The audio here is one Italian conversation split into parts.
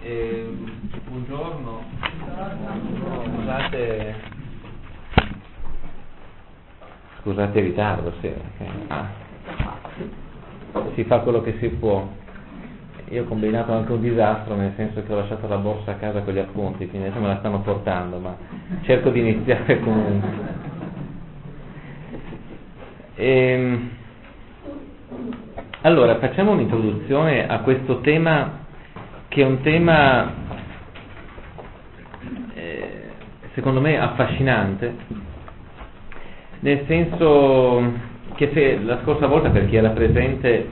Buongiorno. Scusate il ritardo, si fa quello che si può. Io ho combinato anche un disastro, nel senso che ho lasciato la borsa a casa con gli appunti, quindi adesso me la stanno portando, ma cerco di iniziare comunque. Allora, facciamo un'introduzione a questo tema, che è un tema secondo me affascinante, nel senso che se la scorsa volta, per chi era presente,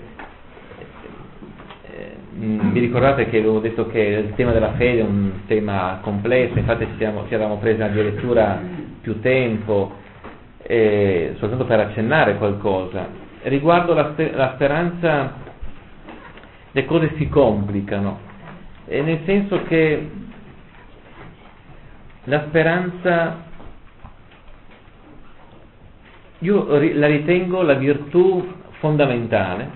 vi ricordate che avevo detto che il tema della fede è un tema complesso, infatti ci eravamo presi addirittura più tempo soltanto per accennare qualcosa. Riguardo la speranza le cose si complicano, nel senso che la speranza io la ritengo la virtù fondamentale,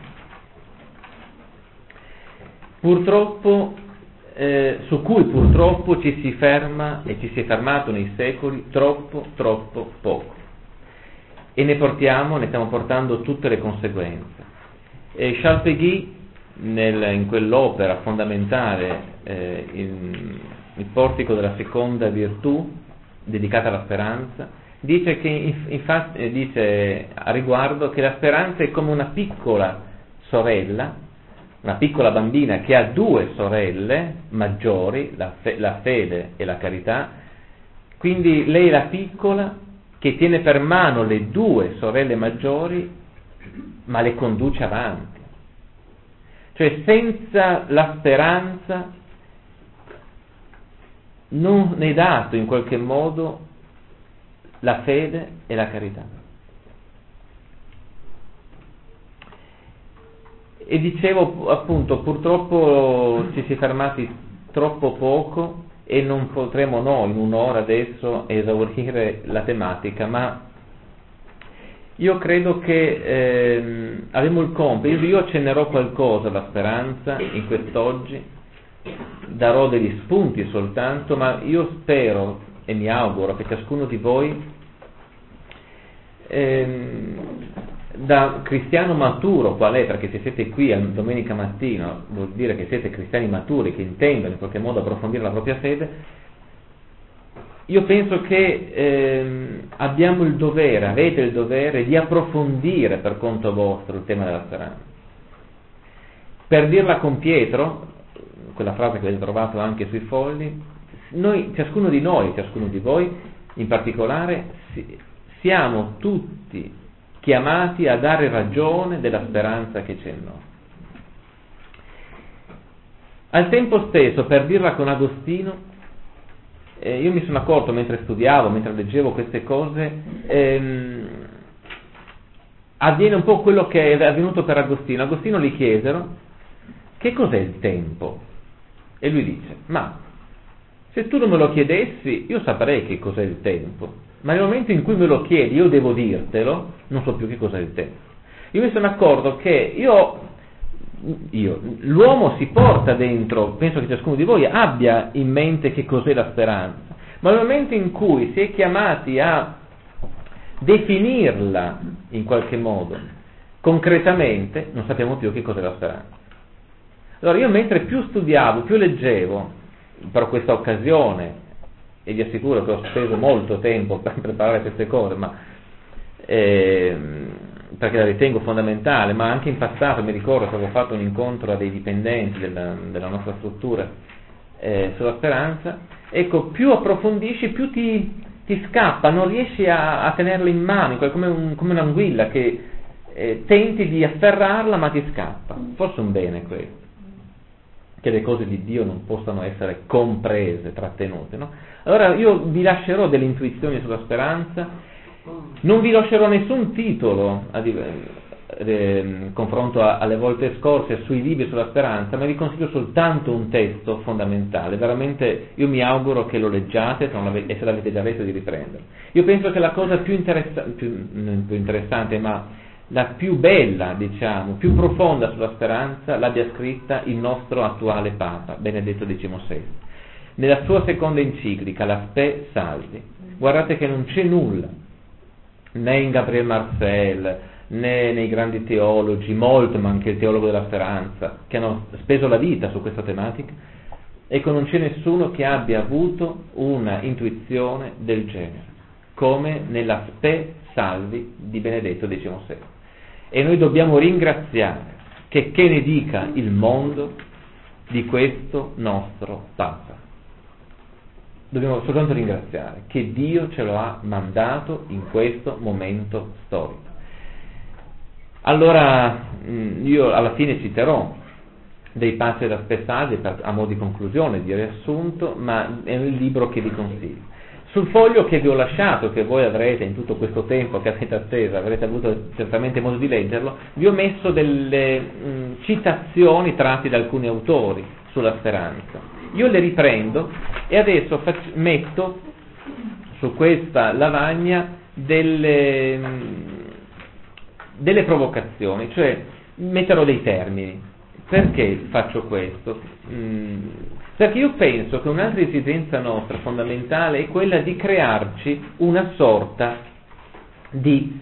purtroppo su cui purtroppo ci si ferma e ci si è fermato nei secoli troppo poco, e ne stiamo portando tutte le conseguenze. Charles Péguy, in quell'opera fondamentale, il portico della seconda virtù, dedicata alla speranza, dice che dice a riguardo che la speranza è come una piccola sorella, una piccola bambina che ha due sorelle maggiori, la fede e la carità. Quindi lei è la piccola che tiene per mano le due sorelle maggiori, ma le conduce avanti. Cioè, senza la speranza non è dato in qualche modo la fede e la carità. E dicevo, appunto, purtroppo ci si è fermati troppo poco e non potremo noi in un'ora adesso esaurire la tematica, ma io credo che avremo il compito, io accennerò qualcosa alla speranza in quest'oggi, darò degli spunti soltanto, ma io spero e mi auguro che ciascuno di voi, da cristiano maturo qual è, perché se siete qui domenica mattina vuol dire che siete cristiani maturi che intendono in qualche modo approfondire la propria fede, io penso che abbiamo il dovere, avete il dovere di approfondire per conto vostro il tema della speranza. Per dirla con Pietro, quella frase che avete trovato anche sui fogli, ciascuno di voi in particolare, siamo tutti chiamati a dare ragione della speranza che c'è in noi. Al tempo stesso, per dirla con Agostino, io mi sono accorto mentre studiavo, mentre leggevo queste cose, avviene un po' quello che è avvenuto per Agostino. Agostino gli chiesero: che cos'è il tempo? E lui dice: ma se tu non me lo chiedessi io saprei che cos'è il tempo, ma nel momento in cui me lo chiedi io devo dirtelo, non so più che cos'è il tempo. Io mi sono accorto che l'uomo si porta dentro, penso che ciascuno di voi abbia in mente che cos'è la speranza, ma nel momento in cui si è chiamati a definirla in qualche modo concretamente non sappiamo più che cos'è la speranza. Allora io mentre più studiavo, più leggevo per questa occasione, e vi assicuro che ho speso molto tempo per preparare queste cose, ma perché la ritengo fondamentale, ma anche in passato mi ricordo che avevo fatto un incontro a dei dipendenti della nostra struttura sulla speranza. Ecco, più approfondisci, più ti scappa, non riesci a tenerla in mano, come un'anguilla che tenti di afferrarla ma ti scappa. Forse un bene questo, che le cose di Dio non possano essere comprese, trattenute, no? Allora io vi lascerò delle intuizioni sulla speranza, non vi lascerò nessun titolo confronto alle volte scorse sui libri sulla speranza, ma vi consiglio soltanto un testo fondamentale. Veramente io mi auguro che lo leggiate, e se l'avete già letto di riprenderlo. Io penso che la cosa più interessante, ma la più bella, diciamo, più profonda sulla speranza l'abbia scritta il nostro attuale Papa, Benedetto XVI, nella sua seconda enciclica, la Spe Salvi. Guardate che non c'è nulla, né in Gabriel Marcel, né nei grandi teologi, Moltmann, che è il teologo della speranza, che hanno speso la vita su questa tematica. Ecco, non c'è nessuno che abbia avuto una intuizione del genere, come nella Spe Salvi di Benedetto XVI. E noi dobbiamo ringraziare, che ne dica il mondo, di questo nostro Papa. Dobbiamo soltanto ringraziare che Dio ce lo ha mandato in questo momento storico. Allora, io alla fine citerò dei passi da Spe Salvi a mo' di conclusione, di riassunto, ma è il libro che vi consiglio. Sul foglio che vi ho lasciato, che voi avrete in tutto questo tempo che avete atteso, avrete avuto certamente modo di leggerlo, vi ho messo delle citazioni tratte da alcuni autori sulla speranza. Io le riprendo e adesso metto su questa lavagna delle provocazioni, cioè metterò dei termini. Perché faccio questo? Perché io penso che un'altra esigenza nostra fondamentale è quella di crearci una sorta di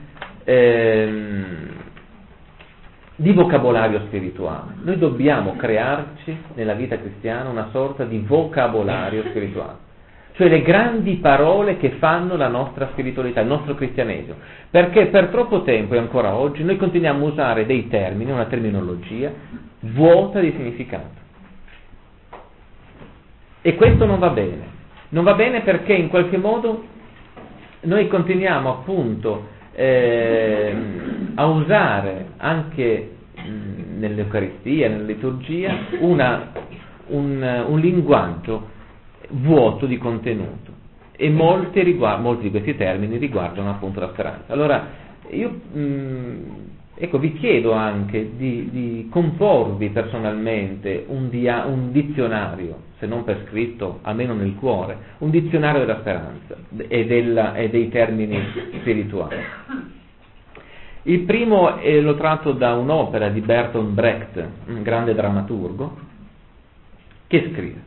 vocabolario spirituale. Noi dobbiamo crearci nella vita cristiana una sorta di vocabolario spirituale, cioè le grandi parole che fanno la nostra spiritualità, il nostro cristianesimo, perché per troppo tempo e ancora oggi noi continuiamo a usare dei termini, una terminologia vuota di significato. E questo non va bene perché in qualche modo noi continuiamo appunto a usare anche nell'Eucaristia, nella liturgia, un linguaggio vuoto di contenuto, e molti di questi termini riguardano appunto la speranza. Allora io vi chiedo anche di comporvi personalmente un dizionario, se non per scritto, almeno nel cuore, un dizionario della speranza e dei termini spirituali. Il primo l'ho tratto da un'opera di Bertolt Brecht, un grande drammaturgo, che scrive: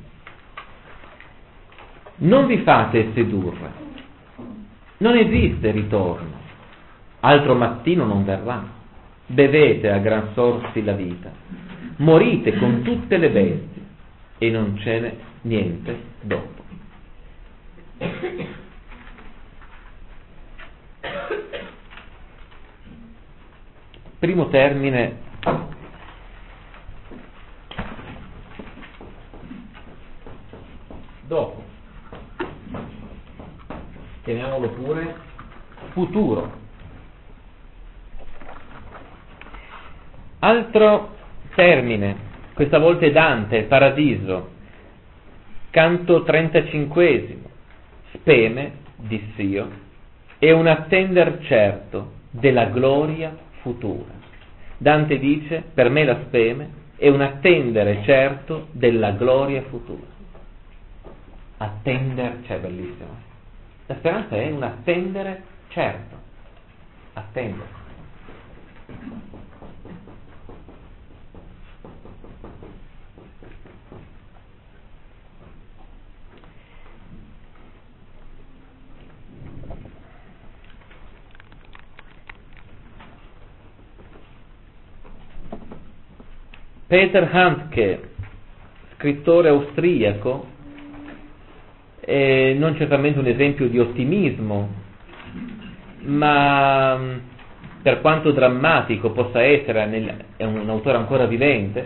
non vi fate sedurre, non esiste ritorno, altro mattino non verrà. Bevete a gran sorsi la vita, morite con tutte le bestie e non ce n'è niente dopo. Primo termine, dopo. Chiamiamolo pure futuro. Altro termine, questa volta è Dante, Paradiso, canto 35, speme, diss'io, è un attender certo della gloria futura. Dante dice: per me la speme è un attendere certo della gloria futura. Attender, cioè bellissimo. La speranza è un attendere certo. Attendere. Peter Handke, scrittore austriaco, è non certamente un esempio di ottimismo, ma per quanto drammatico possa essere, è un autore ancora vivente,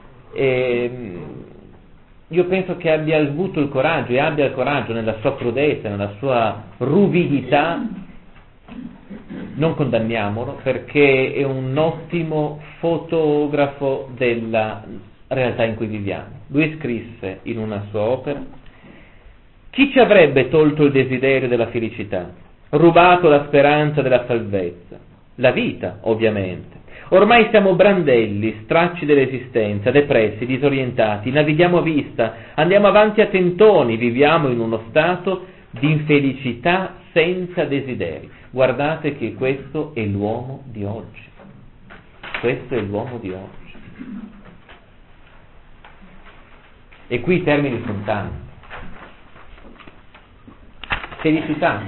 io penso che abbia avuto il coraggio e abbia il coraggio nella sua crudezza, nella sua ruvidità. Non condanniamolo, perché è un ottimo fotografo della realtà in cui viviamo. Lui scrisse in una sua opera: chi ci avrebbe tolto il desiderio della felicità, rubato la speranza della salvezza? La vita, ovviamente. Ormai siamo brandelli, stracci dell'esistenza, depressi, disorientati, navighiamo a vista, andiamo avanti a tentoni, viviamo in uno stato di infelicità senza desideri. Guardate che questo è l'uomo di oggi. Questo è l'uomo di oggi. E qui i termini sono tanti. Felicità.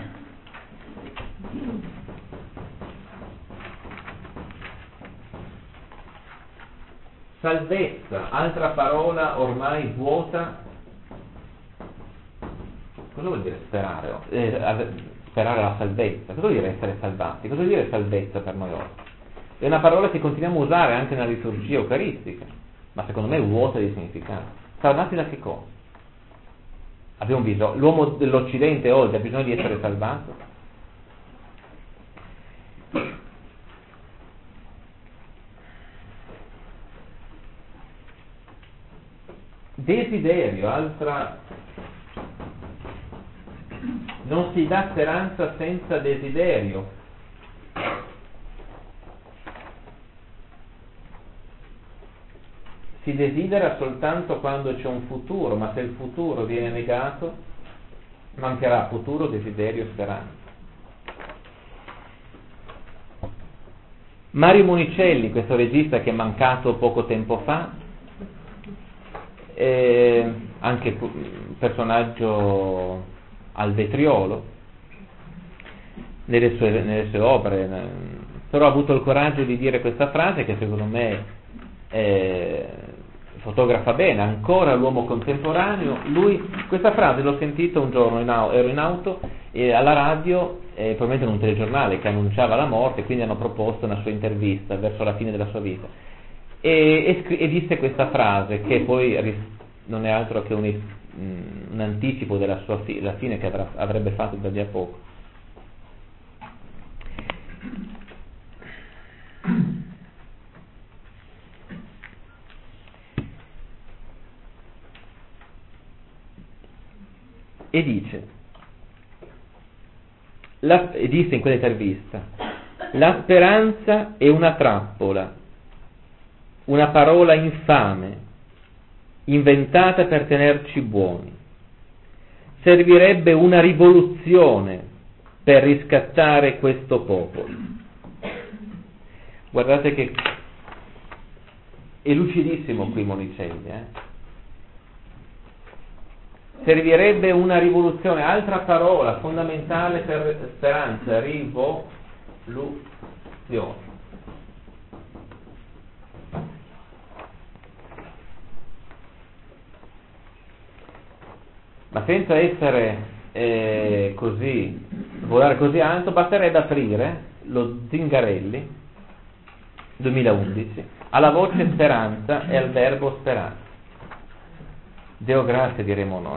Salvezza, altra parola ormai vuota. Cosa vuol dire sperare? Sperare la salvezza. Cosa vuol dire essere salvati? Cosa vuol dire salvezza per noi oggi? È una parola che continuiamo a usare anche nella liturgia eucaristica, ma secondo me è vuota di significato. Salvati da che cosa? Abbiamo bisogno, l'uomo dell'Occidente oggi ha bisogno di essere salvato? Desiderio, altra. Non si dà speranza senza desiderio. Si desidera soltanto quando c'è un futuro, ma se il futuro viene negato, mancherà futuro, desiderio, speranza. Mario Monicelli, questo regista che è mancato poco tempo fa, anche personaggio al vetriolo nelle sue opere, però ha avuto il coraggio di dire questa frase che secondo me fotografa bene ancora l'uomo contemporaneo. Lui, questa frase l'ho sentita un giorno, ero in auto e alla radio, probabilmente in un telegiornale che annunciava la morte, quindi hanno proposto una sua intervista verso la fine della sua vita e disse questa frase che poi non è altro che un anticipo della sua la fine che avrebbe fatto da lì a poco. E disse in quell'intervista: la speranza è una trappola, una parola infame, inventata per tenerci buoni. Servirebbe una rivoluzione per riscattare questo popolo. Guardate che è lucidissimo qui Monicelli, Servirebbe una rivoluzione, altra parola fondamentale per speranza, rivoluzione. Ma senza essere così, volare così alto, basterebbe aprire lo Zingarelli 2011 alla voce speranza e al verbo sperare. Deo grazie, diremo noi.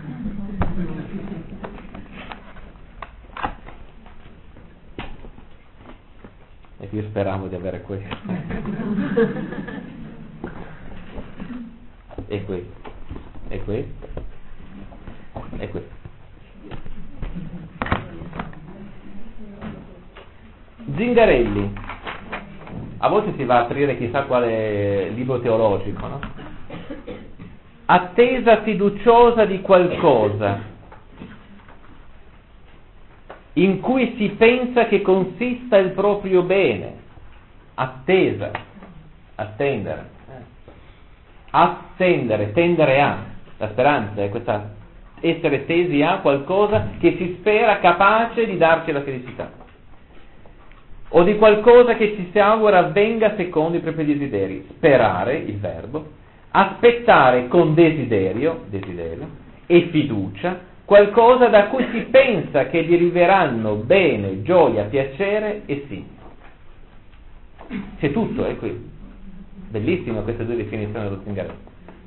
E io speravo di avere questo. E questo. E questo. E questo. Zingarelli. A volte si va a aprire chissà quale libro teologico, no? Attesa fiduciosa di qualcosa in cui si pensa che consista il proprio bene. Attesa, attendere, attendere, tendere a. La speranza è questa, essere tesi a qualcosa che si spera capace di darci la felicità, o di qualcosa che ci si augura avvenga secondo i propri desideri. Sperare, il verbo. Aspettare con desiderio e fiducia qualcosa da cui si pensa che deriveranno bene, gioia, piacere e sì. C'è tutto, è qui. Bellissime queste due definizioni dello Zingarelli.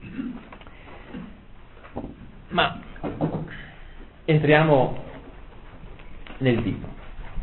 Ma entriamo nel vivo.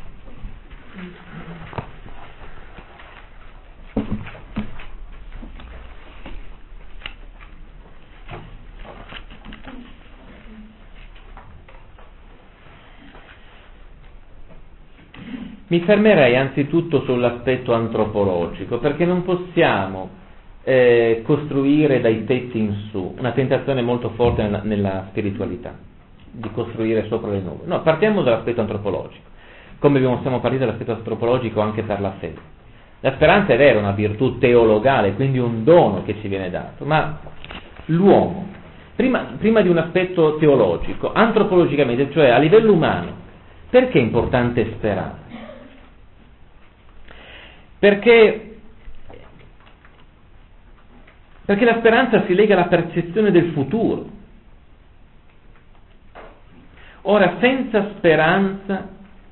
Mi fermerei anzitutto sull'aspetto antropologico, perché non possiamo costruire dai tetti in su, una tentazione molto forte nella spiritualità, di costruire sopra le nuvole. No, partiamo dall'aspetto antropologico, come siamo partiti dall'aspetto antropologico anche per la fede. La speranza è vero, una virtù teologale, quindi un dono che ci viene dato, ma l'uomo, prima di un aspetto teologico, antropologicamente, cioè a livello umano, perché è importante sperare? Perché la speranza si lega alla percezione del futuro. Ora, senza speranza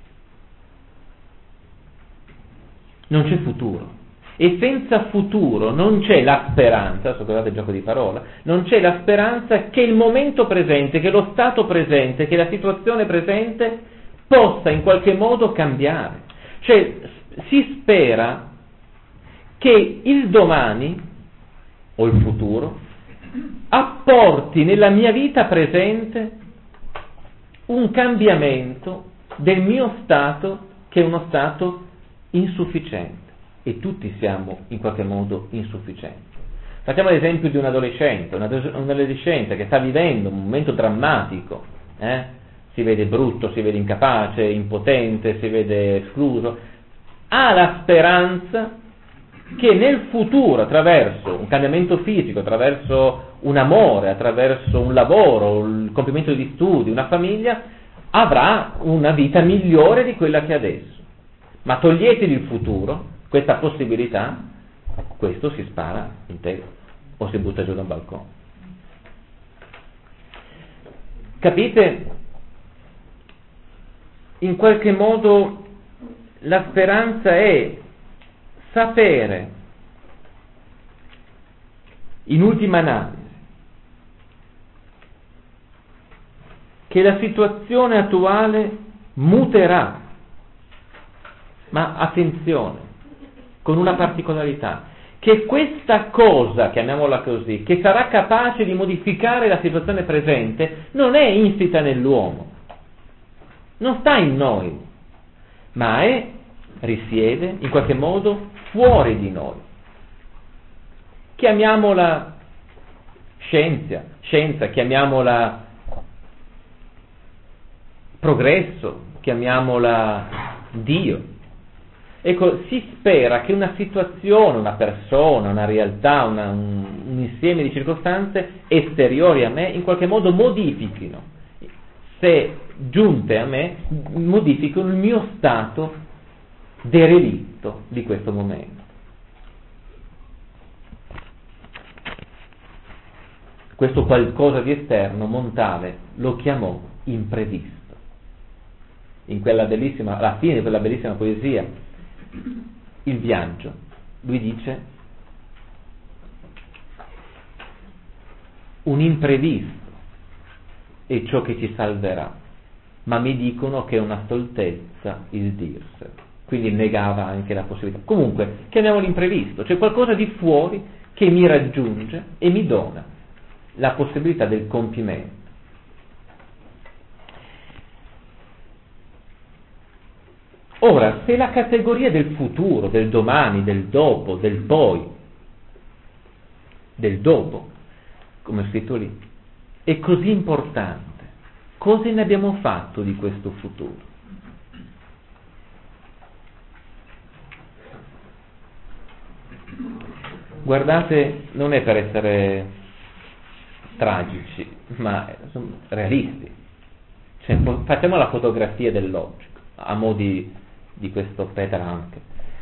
non c'è futuro, e senza futuro non c'è la speranza, scusate il gioco di parola, non c'è la speranza che il momento presente, che lo stato presente, che la situazione presente possa in qualche modo cambiare. Cioè si spera che il domani o il futuro apporti nella mia vita presente un cambiamento del mio stato, che è uno stato insufficiente, e tutti siamo in qualche modo insufficienti. Facciamo l'esempio di un adolescente, un adolescente che sta vivendo un momento drammatico, si vede brutto, si vede incapace, impotente, si vede escluso, ha la speranza che nel futuro, attraverso un cambiamento fisico, attraverso un amore, attraverso un lavoro, il compimento di studi, una famiglia, avrà una vita migliore di quella che ha adesso. Ma toglietegli il futuro, questa possibilità, questo si spara in testa o si butta giù da un balcone. Capite? In qualche modo la speranza è sapere, in ultima analisi, che la situazione attuale muterà, ma attenzione, con una particolarità, che questa cosa, chiamiamola così, che sarà capace di modificare la situazione presente, non è insita nell'uomo, non sta in noi, ma risiede in qualche modo fuori di noi. Chiamiamola scienza, chiamiamola progresso, chiamiamola Dio. Ecco, si spera che una situazione, una persona, una realtà, un insieme di circostanze esteriori a me in qualche modo modifichino, se giunte a me, modificano il mio stato derelitto di questo momento. Questo qualcosa di esterno Montale lo chiamò imprevisto. In quella bellissima, alla fine di quella bellissima poesia, Il viaggio, lui dice: un imprevisto è ciò che ci salverà, ma mi dicono che è una stoltezza il dirselo. Quindi negava anche la possibilità. Comunque, chiamiamolo imprevisto, c'è qualcosa di fuori che mi raggiunge e mi dona la possibilità del compimento. Ora, se la categoria del futuro, del domani, del dopo, del poi, del dopo, come è scritto lì, è così importante, cosa ne abbiamo fatto di questo futuro? Guardate, non è per essere tragici, ma realisti. Cioè, facciamo la fotografia del logico, a mo' di questo Peter Hanke.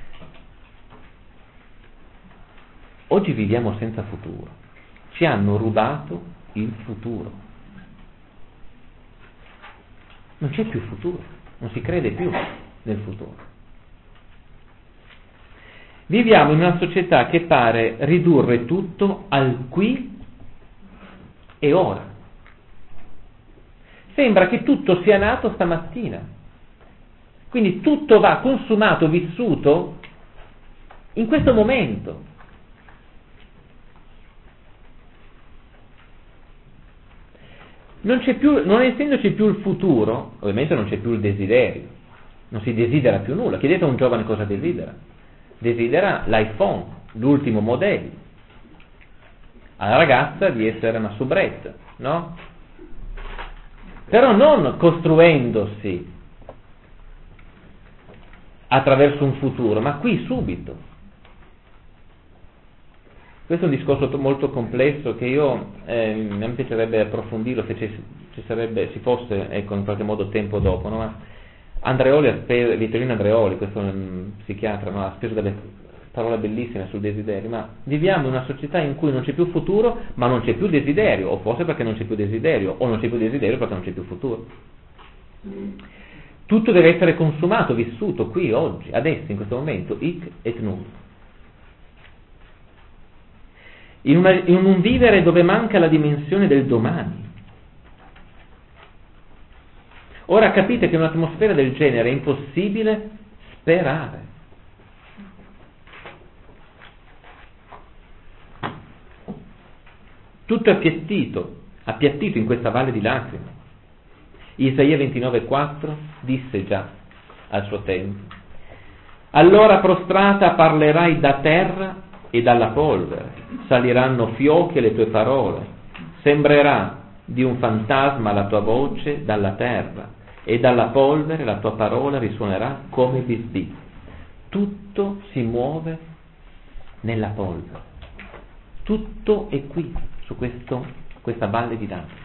Oggi viviamo senza futuro, ci hanno rubato il futuro, non c'è più futuro, non si crede più nel futuro. Viviamo in una società che pare ridurre tutto al qui e ora. Sembra che tutto sia nato stamattina. Quindi tutto va consumato, vissuto in questo momento. Non essendoci più il futuro, ovviamente non c'è più il desiderio, non si desidera più nulla. Chiedete a un giovane cosa desidera. Desidera l'iPhone, l'ultimo modello. Alla ragazza di essere una soubrette, no? Però non costruendosi attraverso un futuro, ma qui subito. Questo è un discorso molto complesso che mi piacerebbe approfondirlo se ci fosse, ecco, in qualche modo tempo dopo, no? Ma Vittorino Andreoli, questo è un psichiatra, no? Ha speso delle parole bellissime sul desiderio, ma viviamo in una società in cui non c'è più futuro, ma non c'è più desiderio, o forse perché non c'è più desiderio, o non c'è più desiderio perché non c'è più futuro. Tutto deve essere consumato, vissuto qui, oggi, adesso, in questo momento, hic et nunc. In un vivere dove manca la dimensione del domani. Ora capite che in un'atmosfera del genere è impossibile sperare. Tutto è appiattito in questa valle di lacrime. Isaia 29,4 disse già al suo tempo: allora prostrata parlerai da terra e dalla polvere, saliranno fiochi le tue parole, sembrerà di un fantasma la tua voce dalla terra, e dalla polvere la tua parola risuonerà come bisbì. Tutto si muove nella polvere, tutto è qui, su questa valle di lacrime.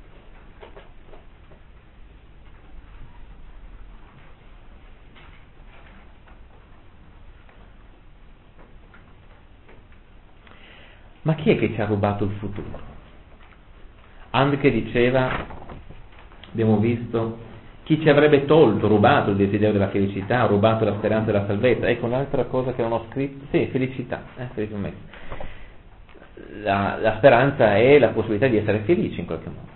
Ma chi è che ci ha rubato il futuro? Anche diceva, abbiamo visto, chi ci avrebbe rubato il desiderio della felicità, rubato la speranza della salvezza. Ecco un'altra cosa che non ho scritto, sì, felicità, la speranza è la possibilità di essere felici in qualche modo,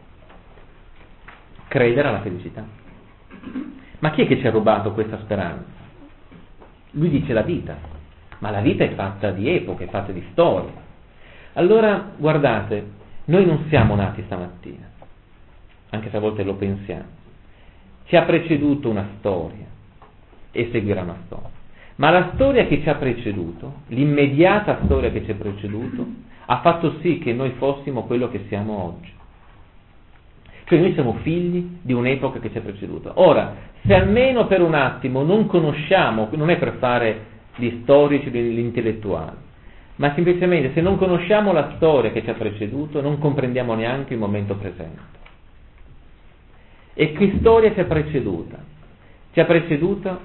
credere alla felicità. Ma chi è che ci ha rubato questa speranza? Lui dice la vita, ma la vita è fatta di epoche, è fatta di storie. Allora, guardate, noi non siamo nati stamattina, anche se a volte lo pensiamo. Ci ha preceduto una storia e seguirà una storia. Ma la storia che ci ha preceduto, l'immediata storia che ci ha preceduto, ha fatto sì che noi fossimo quello che siamo oggi. Cioè noi siamo figli di un'epoca che ci ha preceduto. Ora, se almeno per un attimo non conosciamo, non è per fare gli storici, gli intellettuali, ma semplicemente se non conosciamo la storia che ci ha preceduto, non comprendiamo neanche il momento presente. E che storia ci ha preceduta? Ci ha preceduta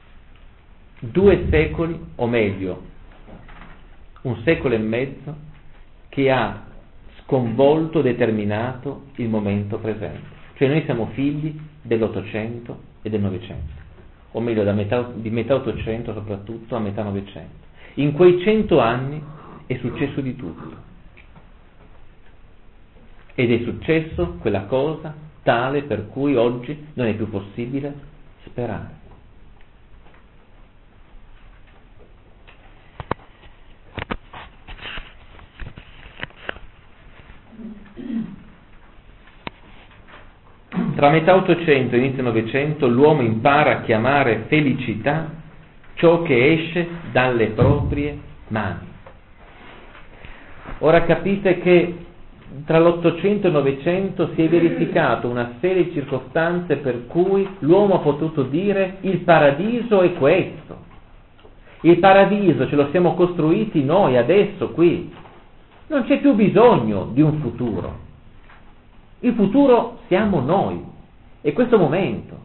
2 secoli, o meglio, 1 secolo e mezzo, che ha sconvolto, determinato il momento presente. Cioè noi siamo figli dell'800 e del 900, o meglio di metà 800 soprattutto a metà 900. In quei 100 anni è successo di tutto. Ed è successo quella cosa tale per cui oggi non è più possibile sperare. Tra metà 800 e inizio 900 l'uomo impara a chiamare felicità ciò che esce dalle proprie mani. Ora capite che tra l'800 e il 900 si è verificato una serie di circostanze per cui l'uomo ha potuto dire il paradiso è questo. Il paradiso ce lo siamo costruiti noi adesso qui. Non c'è più bisogno di un futuro. Il futuro siamo noi. È questo momento.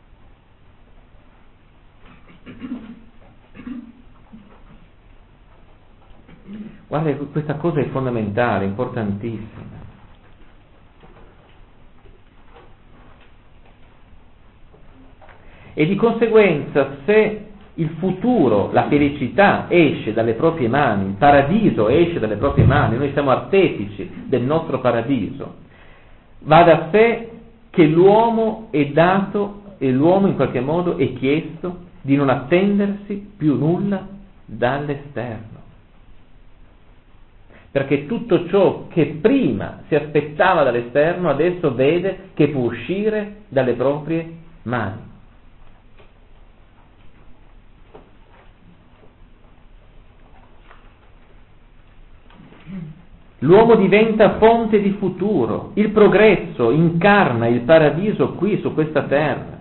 Guarda, questa cosa è fondamentale, importantissima. E di conseguenza, se il futuro, la felicità esce dalle proprie mani, il paradiso esce dalle proprie mani, noi siamo artefici del nostro paradiso, va da sé che l'uomo è dato e l'uomo in qualche modo è chiesto di non attendersi più nulla dall'esterno. Perché tutto ciò che prima si aspettava dall'esterno adesso vede che può uscire dalle proprie mani. L'uomo diventa fonte di futuro, il progresso incarna il paradiso qui su questa terra.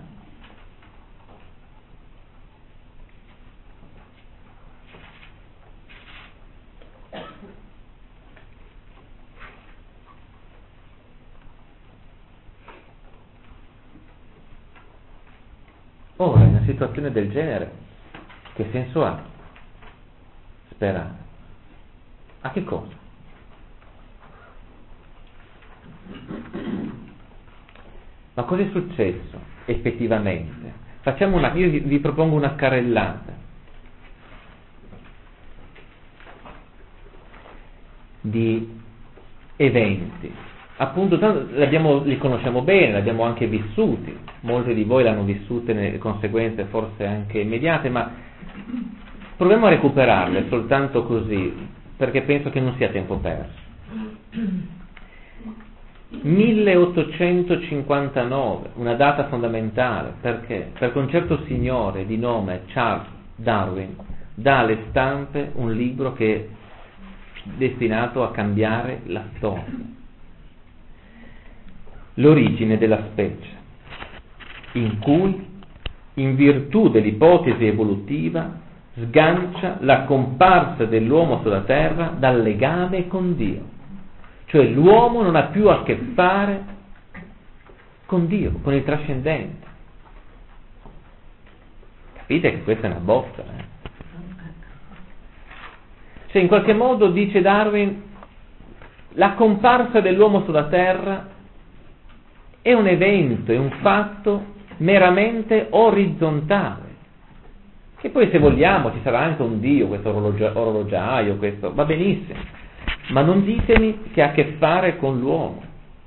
Ora, in una situazione del genere, che senso ha sperare? A che cosa? Ma cosa è successo effettivamente? Io vi propongo una carrellata di eventi. Appunto, li conosciamo bene, li abbiamo anche vissuti, molti di voi l'hanno vissute nelle conseguenze forse anche immediate, ma proviamo a recuperarle soltanto così, perché penso che non sia tempo perso. 1859, una data fondamentale, perché? Perché un certo signore di nome Charles Darwin dà alle stampe un libro che è destinato a cambiare la storia. L'origine della specie, in cui, in virtù dell'ipotesi evolutiva, sgancia la comparsa dell'uomo sulla terra dal legame con Dio. Cioè l'uomo non ha più a che fare con Dio, con il trascendente. Capite che questa è una botta, Cioè in qualche modo, dice Darwin, la comparsa dell'uomo sulla terra è un evento, è un fatto meramente orizzontale, che poi se vogliamo ci sarà anche un Dio, questo orologiaio, questo va benissimo, ma non ditemi che ha a che fare con l'uomo.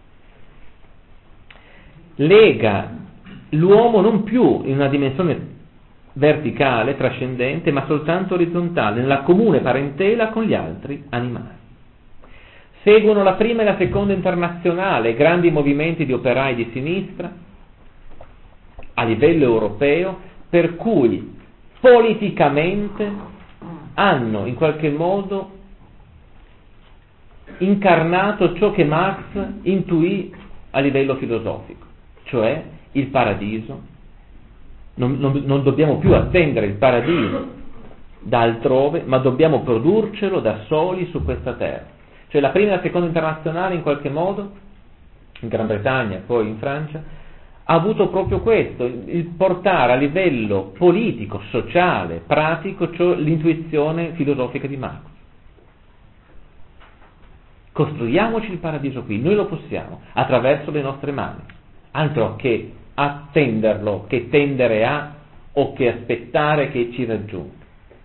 Lega l'uomo non più in una dimensione verticale, trascendente, ma soltanto orizzontale, nella comune parentela con gli altri animali. Seguono la prima e la seconda internazionale, grandi movimenti di operai di sinistra a livello europeo, per cui politicamente hanno in qualche modo incarnato ciò che Marx intuì a livello filosofico, cioè il paradiso. Non dobbiamo più attendere il paradiso da altrove, ma dobbiamo produrcelo da soli su questa terra. Cioè la prima e la seconda internazionale in qualche modo, in Gran Bretagna e poi in Francia, ha avuto proprio questo, il portare a livello politico, sociale, pratico, cioè l'intuizione filosofica di Marx. Costruiamoci il paradiso qui, noi lo possiamo, attraverso le nostre mani, altro che attenderlo, che tendere a, o che aspettare che ci raggiunga.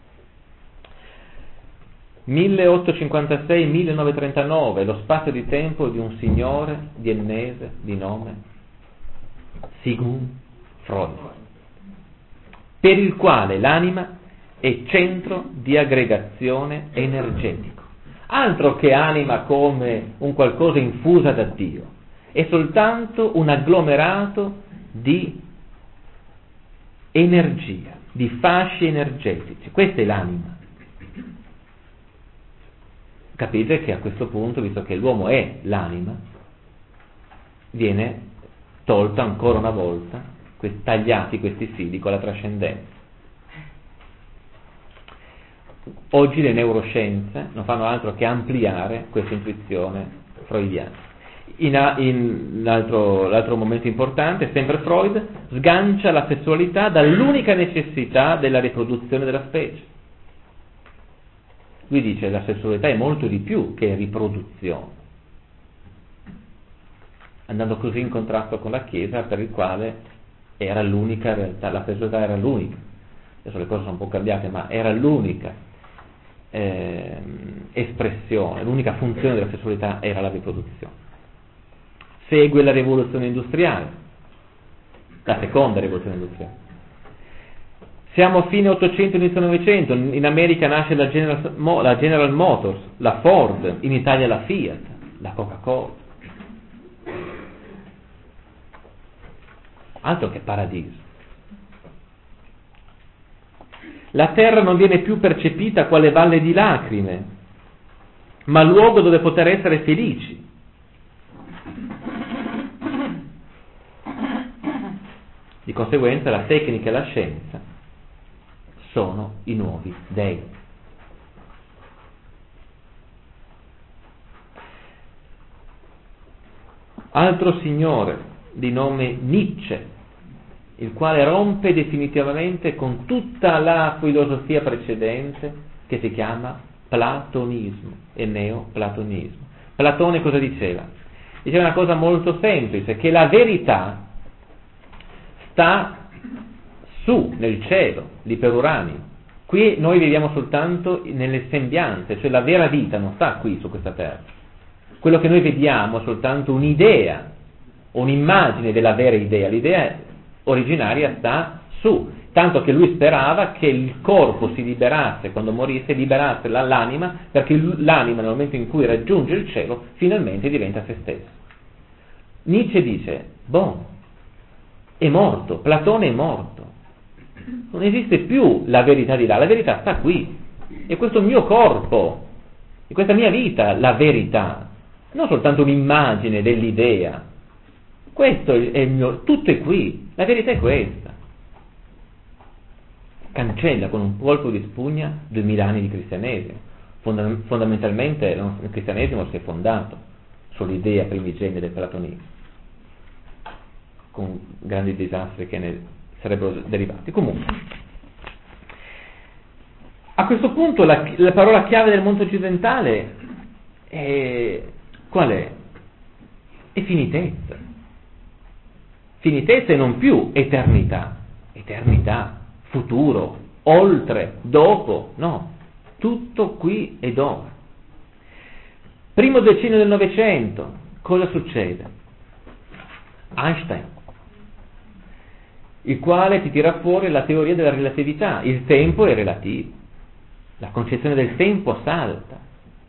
1856-1939, lo spazio di tempo di un signore viennese di nome Sigmund Freud, per il quale l'anima è centro di aggregazione energetico. Altro che anima come un qualcosa infusa da Dio, è soltanto un agglomerato di energia, di fasci energetici. Questa è l'anima. Capite che a questo punto, visto che l'uomo è l'anima, viene tolto ancora una volta, tagliati questi fili con la trascendenza. Oggi le neuroscienze non fanno altro che ampliare questa intuizione freudiana. L'altro momento importante, sempre Freud sgancia la sessualità dall'unica necessità della riproduzione della specie. Lui dice che la sessualità è molto di più che riproduzione, andando così in contrasto con la Chiesa, per il quale era l'unica realtà, la sessualità era l'unica, adesso le cose sono un po' cambiate, ma era l'unica espressione, l'unica funzione della sessualità era la riproduzione. Segue la rivoluzione industriale, la seconda rivoluzione industriale. Siamo a fine 800, inizio 900, in America nasce la General Motors, la Ford, in Italia la Fiat, la Coca-Cola. Altro che paradiso. La terra non viene più percepita quale valle di lacrime, ma luogo dove poter essere felici. Di conseguenza la tecnica e la scienza sono i nuovi dei. Altro signore di nome Nietzsche il quale rompe definitivamente con tutta la filosofia precedente che si chiama platonismo e neoplatonismo. Platone cosa diceva? Diceva una cosa molto semplice, che la verità sta su, nel cielo, l'iperuranio. Qui noi viviamo soltanto nelle sembianze, cioè la vera vita non sta qui su questa terra. Quello che noi vediamo è soltanto un'idea, un'immagine della vera idea. L'idea originaria sta su, tanto che lui sperava che il corpo si liberasse, quando morisse, liberasse l'anima, perché l'anima nel momento in cui raggiunge il cielo finalmente diventa se stesso. Nietzsche dice, è morto, Platone è morto, non esiste più la verità di là, la verità sta qui, è questo mio corpo, è questa mia vita la verità, non soltanto un'immagine dell'idea. Questo è il mio, tutto è qui, la verità è questa. Cancella con un colpo di spugna 2000 anni di cristianesimo. Fondamentalmente il cristianesimo si è fondato sull'idea primigenia del platonismo, con grandi disastri che ne sarebbero derivati. Comunque, a questo punto la parola chiave del mondo occidentale qual è? È finitezza. Finitezza e non più eternità. Eternità, futuro, oltre, dopo, no. Tutto qui ed ora. Primo decennio del Novecento, cosa succede? Einstein, il quale ti tira fuori la teoria della relatività. Il tempo è relativo, la concezione del tempo salta.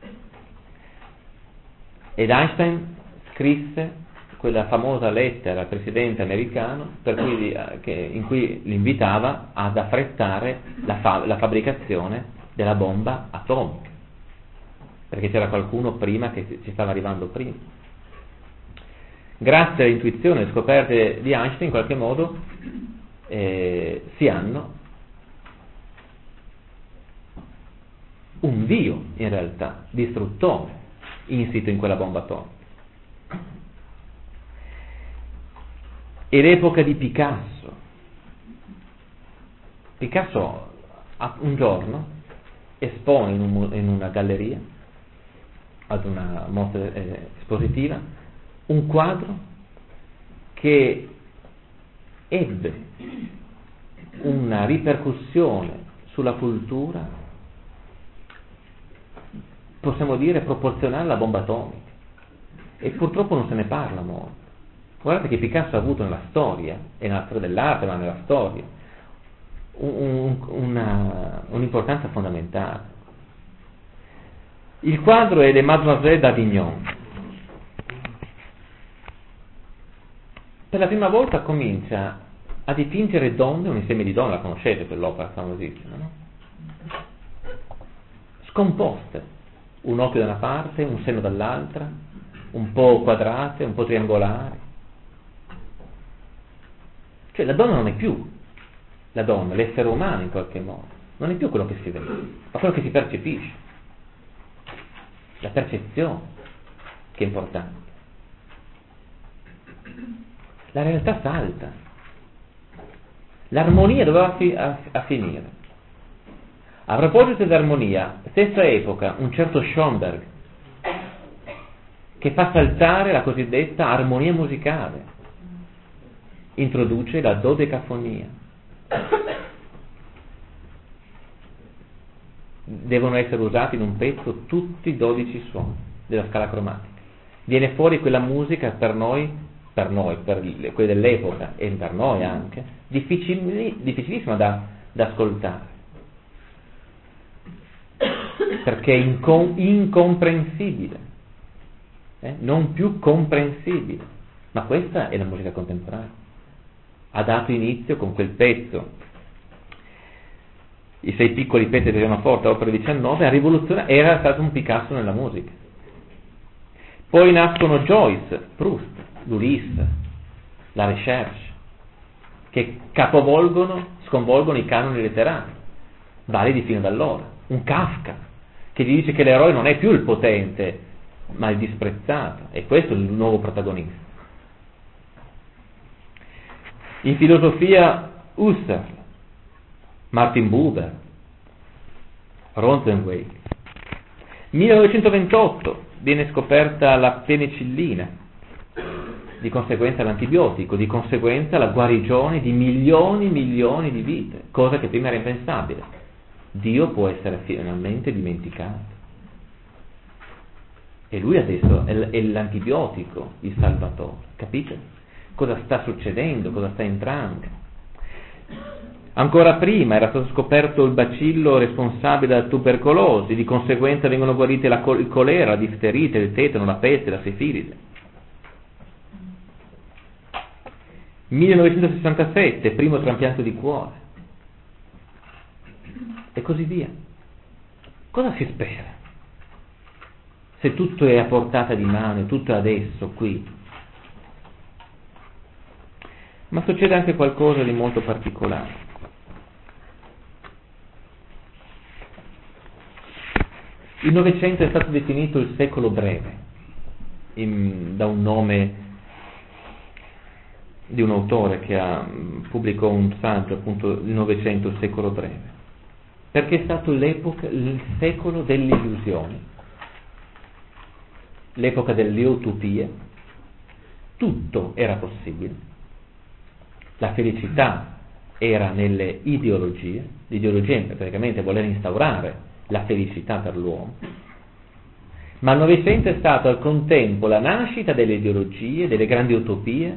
Ed Einstein scrisse quella famosa lettera al presidente americano in cui l'invitava ad affrettare la fabbricazione della bomba atomica, perché c'era qualcuno prima che ci stava arrivando prima. Grazie all'intuizione e alle scoperte di Einstein, in qualche modo si hanno un Dio, in realtà, distruttore, insito in quella bomba atomica. E l'epoca di Picasso. Picasso un giorno espone in una galleria, ad una mostra espositiva, un quadro che ebbe una ripercussione sulla cultura, possiamo dire, proporzionale alla bomba atomica, e purtroppo non se ne parla molto. Guardate che Picasso ha avuto nella storia, e nella storia dell'arte, ma nella storia, un'importanza fondamentale. Il quadro è Le Mademoiselles d'Avignon. Per la prima volta comincia a dipingere donne, un insieme di donne, la conoscete quell'opera famosissima, no? Scomposte, un occhio da una parte, un seno dall'altra, un po' quadrate, un po' triangolari. Cioè la donna non è più la donna, l'essere umano in qualche modo, non è più quello che si vede, ma quello che si percepisce, la percezione che è importante. La realtà salta, l'armonia doveva finire. A proposito dell'armonia, stessa epoca, un certo Schoenberg che fa saltare la cosiddetta armonia musicale, introduce la dodecafonia. Devono essere usati in un pezzo tutti i 12 suoni della scala cromatica. Viene fuori quella musica per quelli dell'epoca e per noi anche, difficilissima da ascoltare, perché è incomprensibile, non più comprensibile. Ma questa è la musica contemporanea. Ha dato inizio con quel pezzo, I 6 piccoli pezzi di pianoforte, opera 19, a rivoluzionare, era stato un Picasso nella musica. Poi nascono Joyce, Proust, l'Ulisse, la Recherche, che sconvolgono i canoni letterari, validi fino ad allora. Un Kafka, che gli dice che l'eroe non è più il potente, ma il disprezzato, e questo è il nuovo protagonista. In filosofia Husserl, Martin Buber, Rosenzweig. 1928 viene scoperta la penicillina, di conseguenza l'antibiotico, di conseguenza la guarigione di milioni di vite, cosa che prima era impensabile. Dio può essere finalmente dimenticato. E lui adesso è l'antibiotico, il salvatore. Capite? Cosa sta succedendo? Cosa sta entrando? Ancora prima era stato scoperto il bacillo responsabile della tubercolosi, di conseguenza vengono guarite il colera, la difterite, il tetano, la peste, la sifilide. 1967, primo trapianto di cuore. E così via. Cosa si spera? Se tutto è a portata di mano, tutto è adesso, qui. Ma succede anche qualcosa di molto particolare. Il Novecento è stato definito il secolo breve, da un nome di un autore che pubblicò un saggio, appunto, il Novecento, il secolo breve, perché è stato l'epoca, il secolo delle illusioni, l'epoca delle utopie. Tutto era possibile, la felicità era nelle ideologie, l'ideologia praticamente voleva instaurare la felicità per l'uomo, ma il Novecento è stato al contempo la nascita delle ideologie, delle grandi utopie.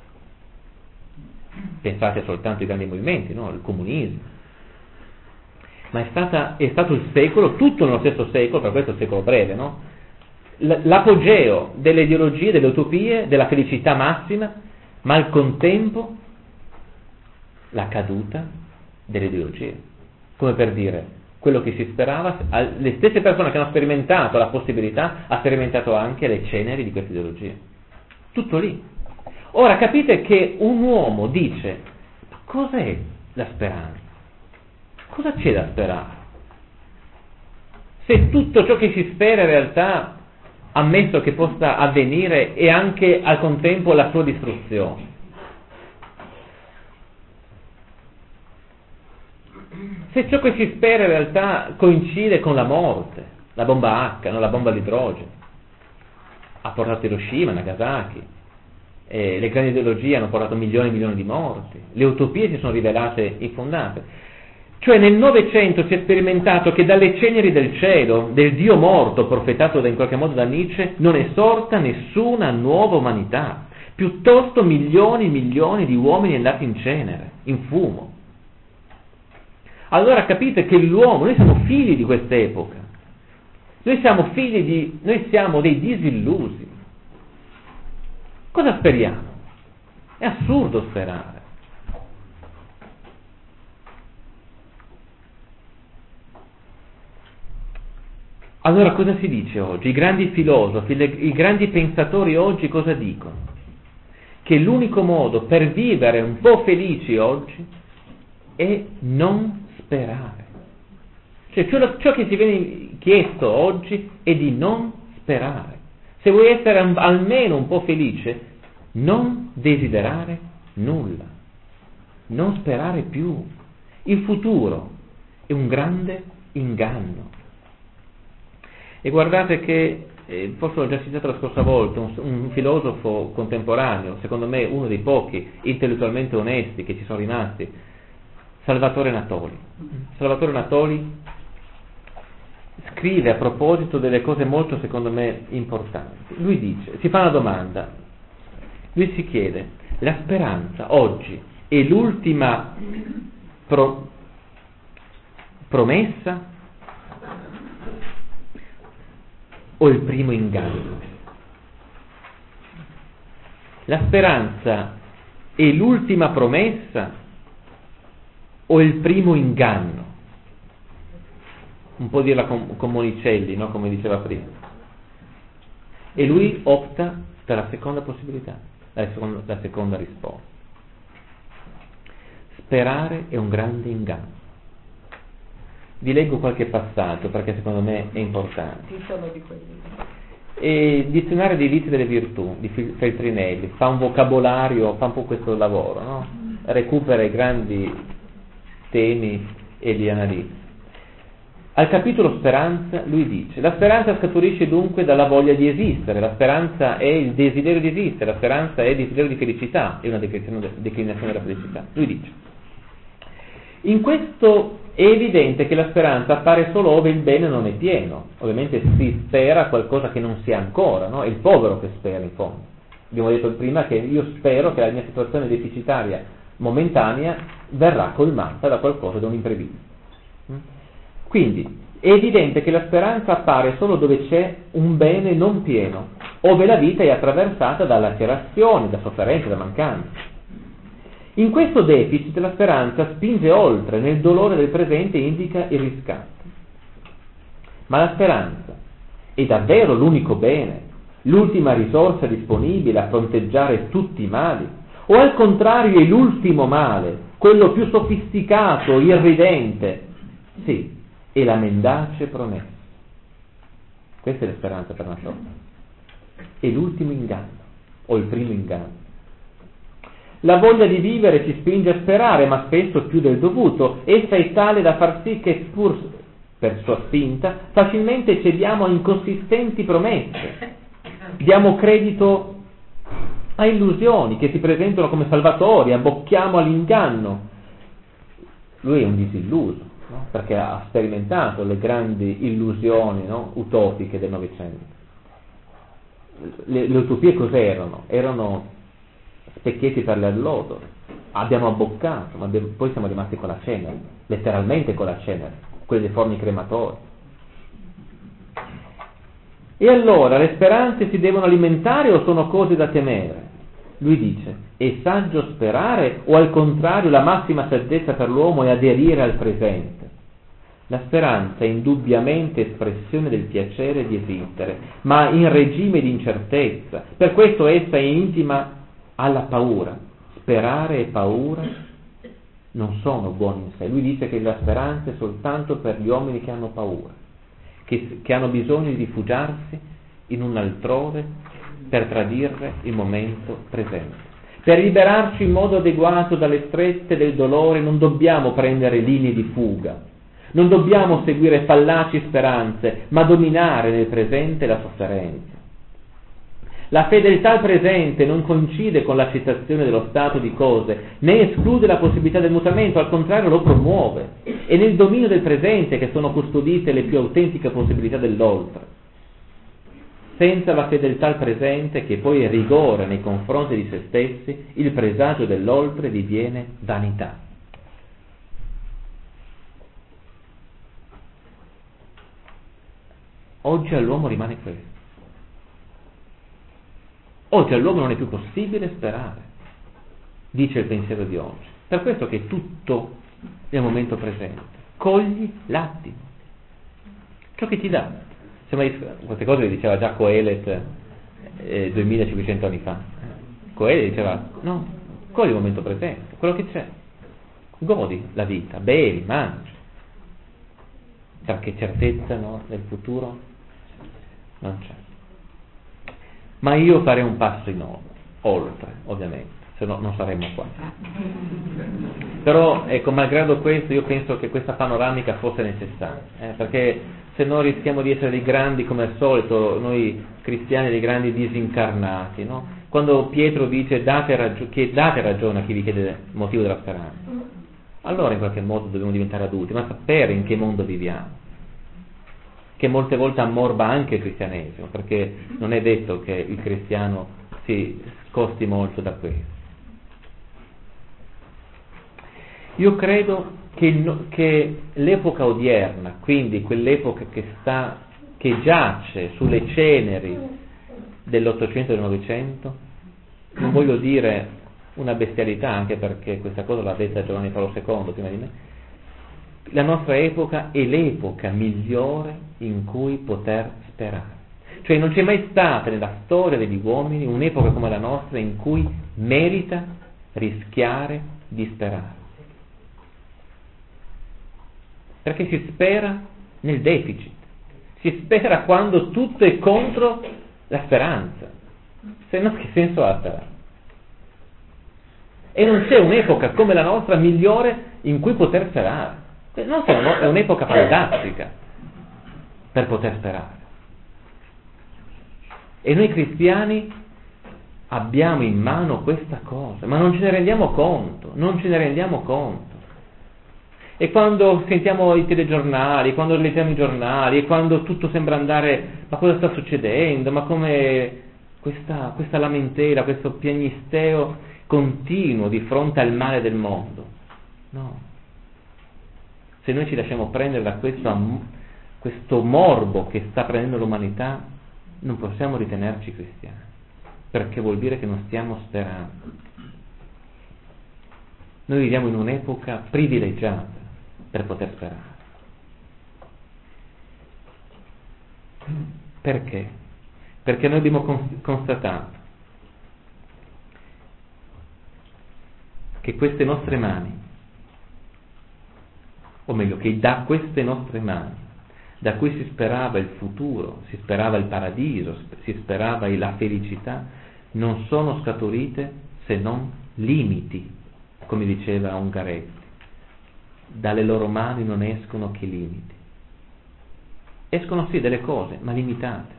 Pensate soltanto ai grandi movimenti, no? Il comunismo, ma è stato il secolo, tutto nello stesso secolo, per questo il secolo breve, no? L'apogeo delle ideologie, delle utopie, della felicità massima, ma al contempo la caduta delle ideologie, come per dire, quello che si sperava, le stesse persone che hanno sperimentato la possibilità, ha sperimentato anche le ceneri di queste ideologie. Tutto lì. Ora capite che un uomo dice: cosa è la speranza? Cosa c'è da sperare? Se tutto ciò che si spera in realtà, ammesso che possa avvenire, è anche al contempo la sua distruzione. Se ciò che si spera in realtà coincide con la morte, la bomba H, non la bomba all'idrogeno, ha portato Hiroshima, Nagasaki, le grandi ideologie hanno portato milioni e milioni di morti, le utopie si sono rivelate infondate. Cioè nel Novecento si è sperimentato che dalle ceneri del cielo, del Dio morto, profetato in qualche modo da Nietzsche, non è sorta nessuna nuova umanità, piuttosto milioni e milioni di uomini andati in cenere, in fumo. Allora capite che l'uomo, noi siamo figli di quest'epoca, noi siamo dei disillusi. Cosa speriamo? È assurdo sperare. Allora cosa si dice oggi? I grandi filosofi, i grandi pensatori oggi cosa dicono? Che l'unico modo per vivere un po' felici oggi è non sperare. Cioè ciò che si viene chiesto oggi è di non sperare. Se vuoi essere almeno un po' felice, non desiderare nulla, non sperare più. Il futuro è un grande inganno. E guardate che, forse l'ho già citato la scorsa volta, un filosofo contemporaneo, secondo me uno dei pochi intellettualmente onesti che ci sono rimasti, Salvatore Natoli. Salvatore Natoli scrive a proposito delle cose molto, secondo me, importanti. Lui dice, si fa una domanda, lui si chiede: la speranza oggi è l'ultima promessa o il primo inganno? La speranza è l'ultima promessa o il primo inganno? Un po' dirla con Monicelli, no? Come diceva prima. E lui opta per la seconda possibilità, la seconda risposta. Sperare è un grande inganno. Vi leggo qualche passaggio perché secondo me è importante. Chi sono di quelli? Il dizionario dei vizi delle virtù di Feltrinelli fa un vocabolario, fa un po' questo lavoro, no? recupera i grandi temi e li analizza. Al capitolo speranza lui dice: la speranza scaturisce dunque dalla voglia di esistere, la speranza è il desiderio di esistere, la speranza è il desiderio di felicità, è una declinazione della felicità. Lui dice: in questo è evidente che la speranza appare solo ove il bene non è pieno. Ovviamente si spera qualcosa che non sia ancora, no? È il povero che spera in fondo. Abbiamo detto prima che io spero che la mia situazione deficitaria momentanea verrà colmata da qualcosa, da un imprevisto. Quindi è evidente che la speranza appare solo dove c'è un bene non pieno, ove la vita è attraversata da lacerazioni, da sofferenze, da mancanze. In questo deficit la speranza spinge oltre, nel dolore del presente indica il riscatto. Ma la speranza è davvero l'unico bene, l'ultima risorsa disponibile a fronteggiare tutti i mali? O al contrario è l'ultimo male, quello più sofisticato, irridente? Sì, è la mendace promessa. Questa è la speranza per Natale. È l'ultimo inganno, o il primo inganno. La voglia di vivere ci spinge a sperare, ma spesso più del dovuto. Essa è tale da far sì che, pur per sua spinta, facilmente cediamo a inconsistenti promesse. Diamo credito a illusioni che si presentano come salvatori, abbocchiamo all'inganno. Lui è un disilluso, no? Perché ha sperimentato le grandi illusioni, no? Utopiche del Novecento. Le utopie cos'erano? Erano specchietti per le allodole. Abbiamo abboccato, ma poi siamo rimasti con la cenere, letteralmente con la cenere, quelli dei forni crematori. E allora le speranze si devono alimentare o sono cose da temere? Lui dice: è saggio sperare o al contrario la massima saggezza per l'uomo è aderire al presente? La speranza è indubbiamente espressione del piacere di esistere, ma in regime di incertezza. Per questo essa è intima alla paura. Sperare e paura non sono buoni in sé. Lui dice che la speranza è soltanto per gli uomini che hanno paura, che hanno bisogno di rifugiarsi in un altrove per tradire il momento presente. Per liberarci in modo adeguato dalle strette del dolore non dobbiamo prendere linee di fuga, non dobbiamo seguire fallaci speranze, ma dominare nel presente la sofferenza. La fedeltà al presente non coincide con l'accettazione dello stato di cose, né esclude la possibilità del mutamento, al contrario lo promuove. È nel dominio del presente che sono custodite le più autentiche possibilità dell'oltre. Senza la fedeltà al presente, che poi è rigore nei confronti di se stessi, il presagio dell'oltre diviene vanità. Oggi all'uomo rimane questo. Oggi all'uomo non è più possibile sperare, dice il pensiero di oggi. Per questo che tutto è il momento presente. Cogli l'attimo. Ciò che ti dà. Queste cose le diceva già Coelet 2500 anni fa. Coelet diceva: no, cogli il momento presente, quello che c'è. Godi la vita, bevi, mangi. Perché certezza, no, del futuro non c'è. Ma io farei un passo in oltre, ovviamente, se no non saremmo qua. Però, ecco, malgrado questo, io penso che questa panoramica fosse necessaria, perché se no rischiamo di essere dei grandi, come al solito, noi cristiani, dei grandi disincarnati, no? Quando Pietro dice date ragione a chi vi chiede motivo della speranza, allora in qualche modo dobbiamo diventare adulti, ma sapere in che mondo viviamo, che molte volte ammorba anche il cristianesimo, perché non è detto che il cristiano si scosti molto da questo. Io credo che l'epoca odierna, quindi quell'epoca che giace sulle ceneri dell'Ottocento e del Novecento, non voglio dire una bestialità, anche perché questa cosa l'ha detta Giovanni Paolo II prima di me, la nostra epoca è l'epoca migliore in cui poter sperare. Cioè non c'è mai stata nella storia degli uomini un'epoca come la nostra in cui merita rischiare di sperare. Perché si spera nel deficit, si spera quando tutto è contro la speranza, se no che senso ha sperare? E non c'è un'epoca come la nostra migliore in cui poter sperare. La nostra è un'epoca fantastica per poter sperare. E noi cristiani abbiamo in mano questa cosa, ma non ce ne rendiamo conto, E quando sentiamo i telegiornali, quando leggiamo i giornali, e quando tutto sembra andare, ma cosa sta succedendo? Ma come questa lamentela, questo piagnisteo continuo di fronte al male del mondo? No. Se noi ci lasciamo prendere da questo morbo che sta prendendo l'umanità, non possiamo ritenerci cristiani, perché vuol dire che non stiamo sperando. Noi viviamo in un'epoca privilegiata per poter sperare. Perché? Perché noi abbiamo constatato che queste nostre mani, o meglio, che da queste nostre mani, da cui si sperava il futuro, si sperava il paradiso, si sperava la felicità, non sono scaturite se non limiti, come diceva Ungaretti. Dalle loro mani non escono che limiti. Escono sì delle cose, ma limitate.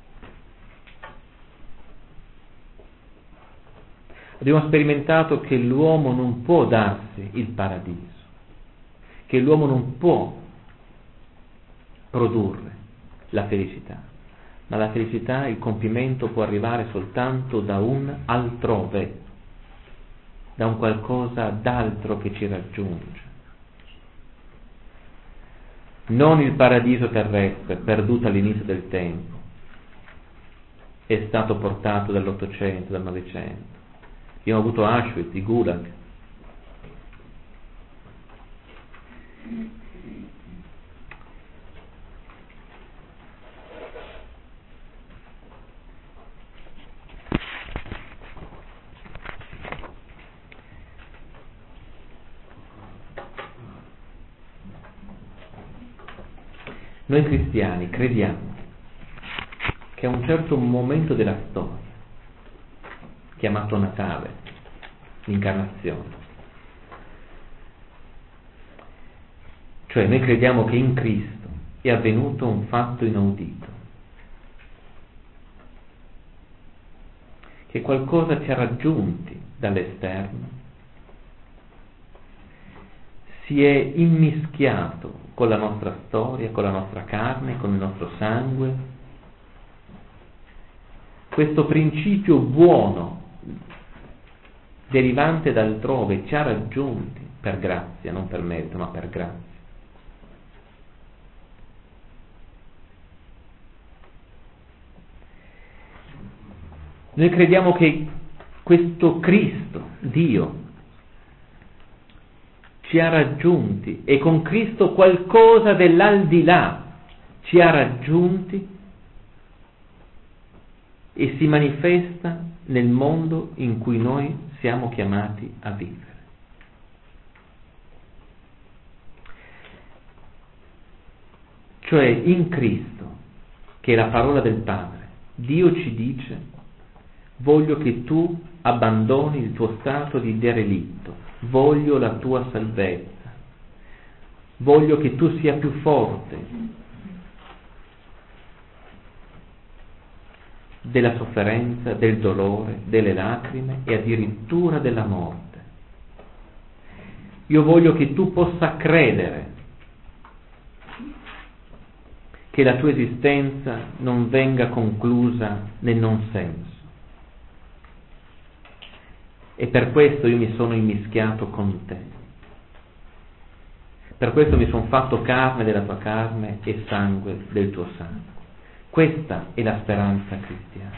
Abbiamo sperimentato che l'uomo non può darsi il paradiso, che l'uomo non può produrre la felicità, ma la felicità, il compimento può arrivare soltanto da un altrove, da un qualcosa d'altro che ci raggiunge. Non il paradiso terrestre, perduto all'inizio del tempo, è stato portato dall'800, dal 900. Abbiamo avuto Auschwitz, i Gulag. Noi cristiani crediamo che a un certo momento della storia, chiamato Natale, l'incarnazione, cioè noi crediamo che in Cristo è avvenuto un fatto inaudito, che qualcosa ci ha raggiunti dall'esterno, si è immischiato con la nostra storia, con la nostra carne, con il nostro sangue. Questo principio buono derivante da altrove ci ha raggiunti per grazia, non per merito, ma per grazia. Noi crediamo che questo Cristo, Dio, ci ha raggiunti, e con Cristo qualcosa dell'aldilà ci ha raggiunti e si manifesta nel mondo in cui noi siamo chiamati a vivere. Cioè in Cristo, che è la parola del Padre, Dio ci dice: voglio che tu abbandoni il tuo stato di derelitto, voglio la tua salvezza, voglio che tu sia più forte della sofferenza, del dolore, delle lacrime e addirittura della morte. Io voglio che tu possa credere che la tua esistenza non venga conclusa nel non senso. E per questo io mi sono immischiato con te. Per questo mi sono fatto carne della tua carne e sangue del tuo sangue. Questa è la speranza cristiana.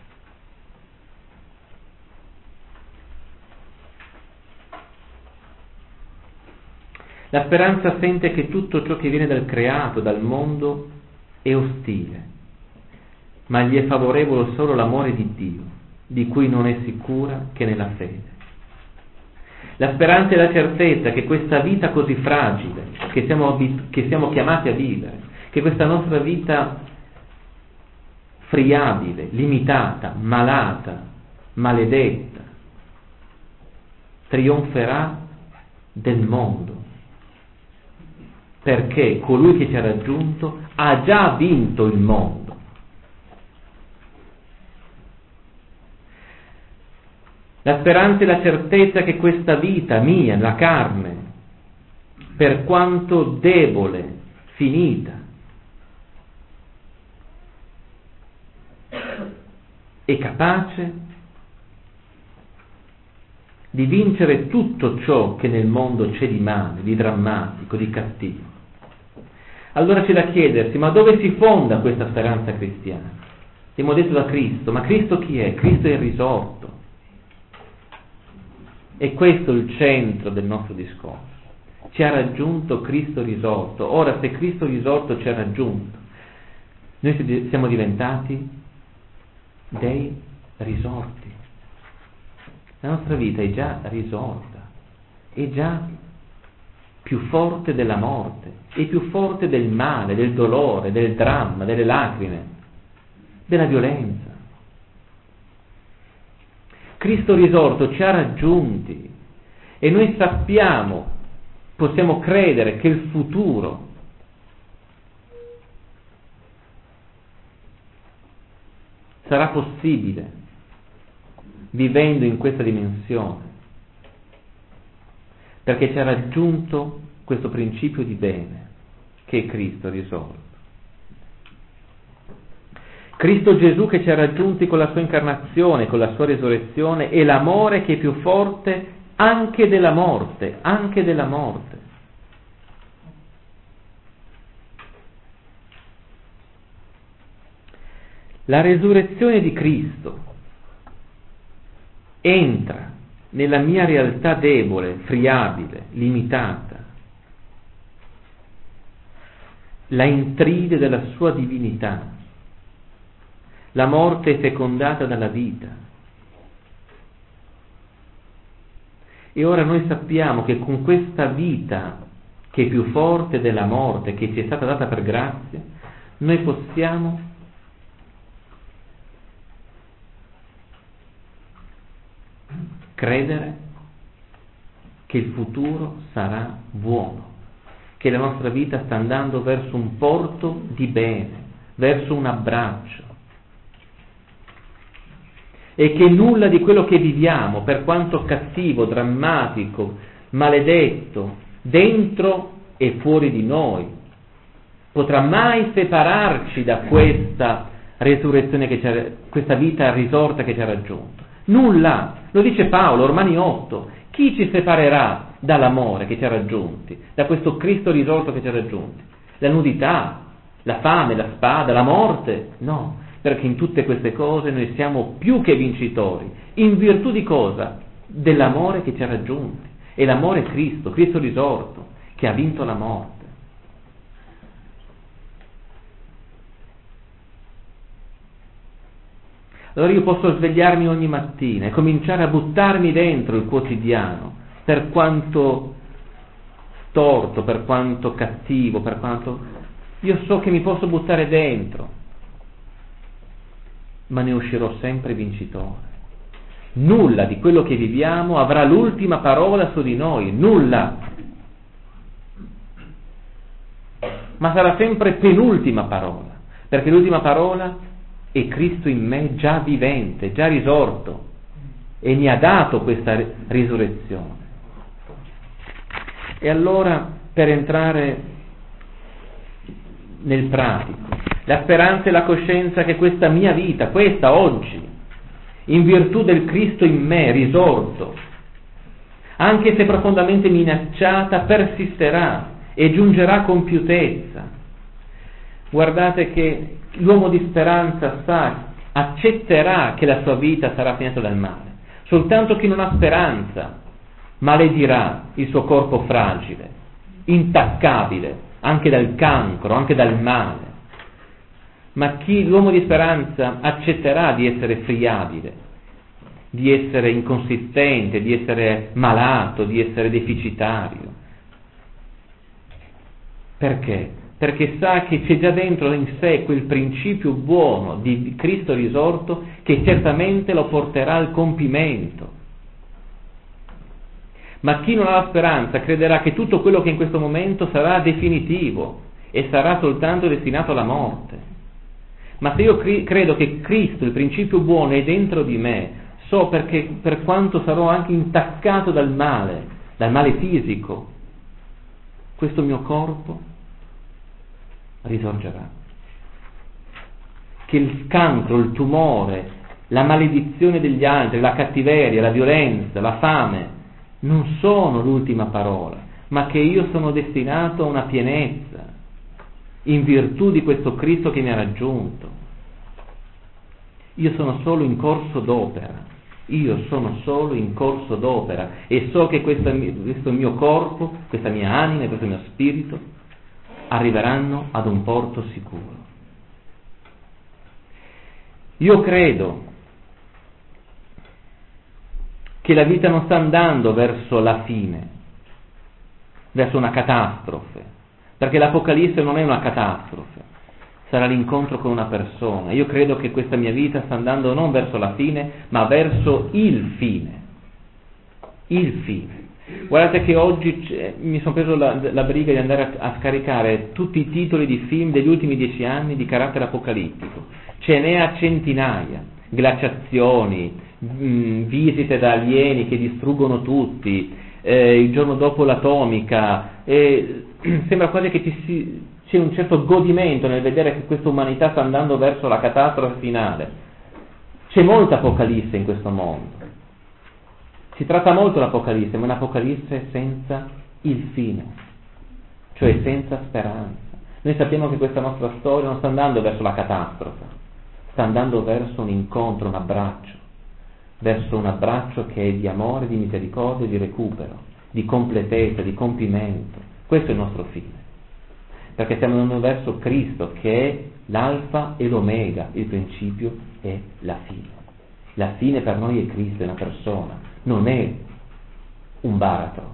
La speranza sente che tutto ciò che viene dal creato, dal mondo, è ostile, ma gli è favorevole solo l'amore di Dio, di cui non è sicura che nella fede. La speranza è la certezza che questa vita così fragile, che siamo chiamati a vivere, che questa nostra vita friabile, limitata, malata, maledetta, trionferà del mondo, perché colui che ci ha raggiunto ha già vinto il mondo. La speranza e la certezza che questa vita mia, la carne, per quanto debole, finita, è capace di vincere tutto ciò che nel mondo c'è di male, di drammatico, di cattivo. Allora c'è da chiedersi, ma dove si fonda questa speranza cristiana? Abbiamo detto da Cristo, ma Cristo chi è? Cristo è il risorto. E questo è il centro del nostro discorso. Ci ha raggiunto Cristo risorto. Ora, se Cristo risorto ci ha raggiunto, noi siamo diventati dei risorti. La nostra vita è già risorta, è già più forte della morte, è più forte del male, del dolore, del dramma, delle lacrime, della violenza. Cristo risorto ci ha raggiunti e noi sappiamo, possiamo credere che il futuro sarà possibile vivendo in questa dimensione, perché ci ha raggiunto questo principio di bene che è Cristo risorto. Cristo Gesù che ci ha raggiunti con la sua incarnazione, con la sua resurrezione, è l'amore che è più forte anche della morte, anche della morte. La resurrezione di Cristo entra nella mia realtà debole, friabile, limitata, la intride della sua divinità. La morte è fecondata dalla vita. E ora noi sappiamo che con questa vita, che è più forte della morte, che ci è stata data per grazia, noi possiamo credere che il futuro sarà buono, che la nostra vita sta andando verso un porto di bene, verso un abbraccio, e che nulla di quello che viviamo, per quanto cattivo, drammatico, maledetto, dentro e fuori di noi, potrà mai separarci da questa resurrezione, questa vita risorta che ci ha raggiunto. Nulla, lo dice Paolo, Romani 8, chi ci separerà dall'amore che ci ha raggiunti, da questo Cristo risorto che ci ha raggiunti? La nudità, la fame, la spada, la morte? No. Perché in tutte queste cose noi siamo più che vincitori. In virtù di cosa? Dell'amore che ci ha raggiunti. E l'amore è Cristo, Cristo risorto, che ha vinto la morte. Allora io posso svegliarmi ogni mattina e cominciare a buttarmi dentro il quotidiano, per quanto storto, per quanto cattivo, per quanto... Io so che mi posso buttare dentro, ma ne uscirò sempre vincitore. Nulla di quello che viviamo avrà l'ultima parola su di noi, nulla. Ma sarà sempre penultima parola, perché l'ultima parola è Cristo in me già vivente, già risorto, e mi ha dato questa risurrezione. E allora, per entrare nel pratico, la speranza e la coscienza che questa mia vita, questa oggi, in virtù del Cristo in me risorto, anche se profondamente minacciata, persisterà e giungerà a compiutezza. Guardate che l'uomo di speranza accetterà che la sua vita sarà finita dal male. Soltanto chi non ha speranza maledirà il suo corpo fragile, intaccabile anche dal cancro, anche dal male. Ma l'uomo di speranza accetterà di essere friabile, di essere inconsistente, di essere malato, di essere deficitario. Perché? Perché sa che c'è già dentro in sé quel principio buono di Cristo risorto che certamente lo porterà al compimento. Ma chi non ha la speranza crederà che tutto quello che è in questo momento sarà definitivo e sarà soltanto destinato alla morte. Ma se io credo che Cristo, il principio buono, è dentro di me, so perché per quanto sarò anche intaccato dal male fisico, questo mio corpo risorgerà. Che il cancro, il tumore, la maledizione degli altri, la cattiveria, la violenza, la fame non sono l'ultima parola, ma che io sono destinato a una pienezza in virtù di questo Cristo che mi ha raggiunto. Io sono solo in corso d'opera. Io sono solo in corso d'opera e so che questo mio corpo, questa mia anima e questo mio spirito arriveranno ad un porto sicuro. Io credo che la vita non sta andando verso la fine, verso una catastrofe, perché l'Apocalisse non è una catastrofe, sarà l'incontro con una persona. Io credo che questa mia vita sta andando non verso la fine, ma verso il fine. Il fine. Guardate che oggi mi sono preso la briga di andare a scaricare tutti i titoli di film degli ultimi 10 anni di carattere apocalittico. Ce n'è a centinaia, glaciazioni, visite da alieni che distruggono tutti, il giorno dopo l'atomica, sembra quasi che c'è un certo godimento nel vedere che questa umanità sta andando verso la catastrofe finale. C'è molta apocalisse in questo mondo, si tratta molto l'apocalisse, ma un'apocalisse senza il fine, cioè senza speranza. Noi sappiamo che questa nostra storia non sta andando verso la catastrofe, sta andando verso un incontro, un abbraccio, verso un abbraccio che è di amore, di misericordia, di recupero, di completezza, di compimento. Questo è il nostro fine, perché stiamo andando verso Cristo che è l'alfa e l'omega, il principio e la fine. La fine per noi è Cristo, è una persona, non è un baratro.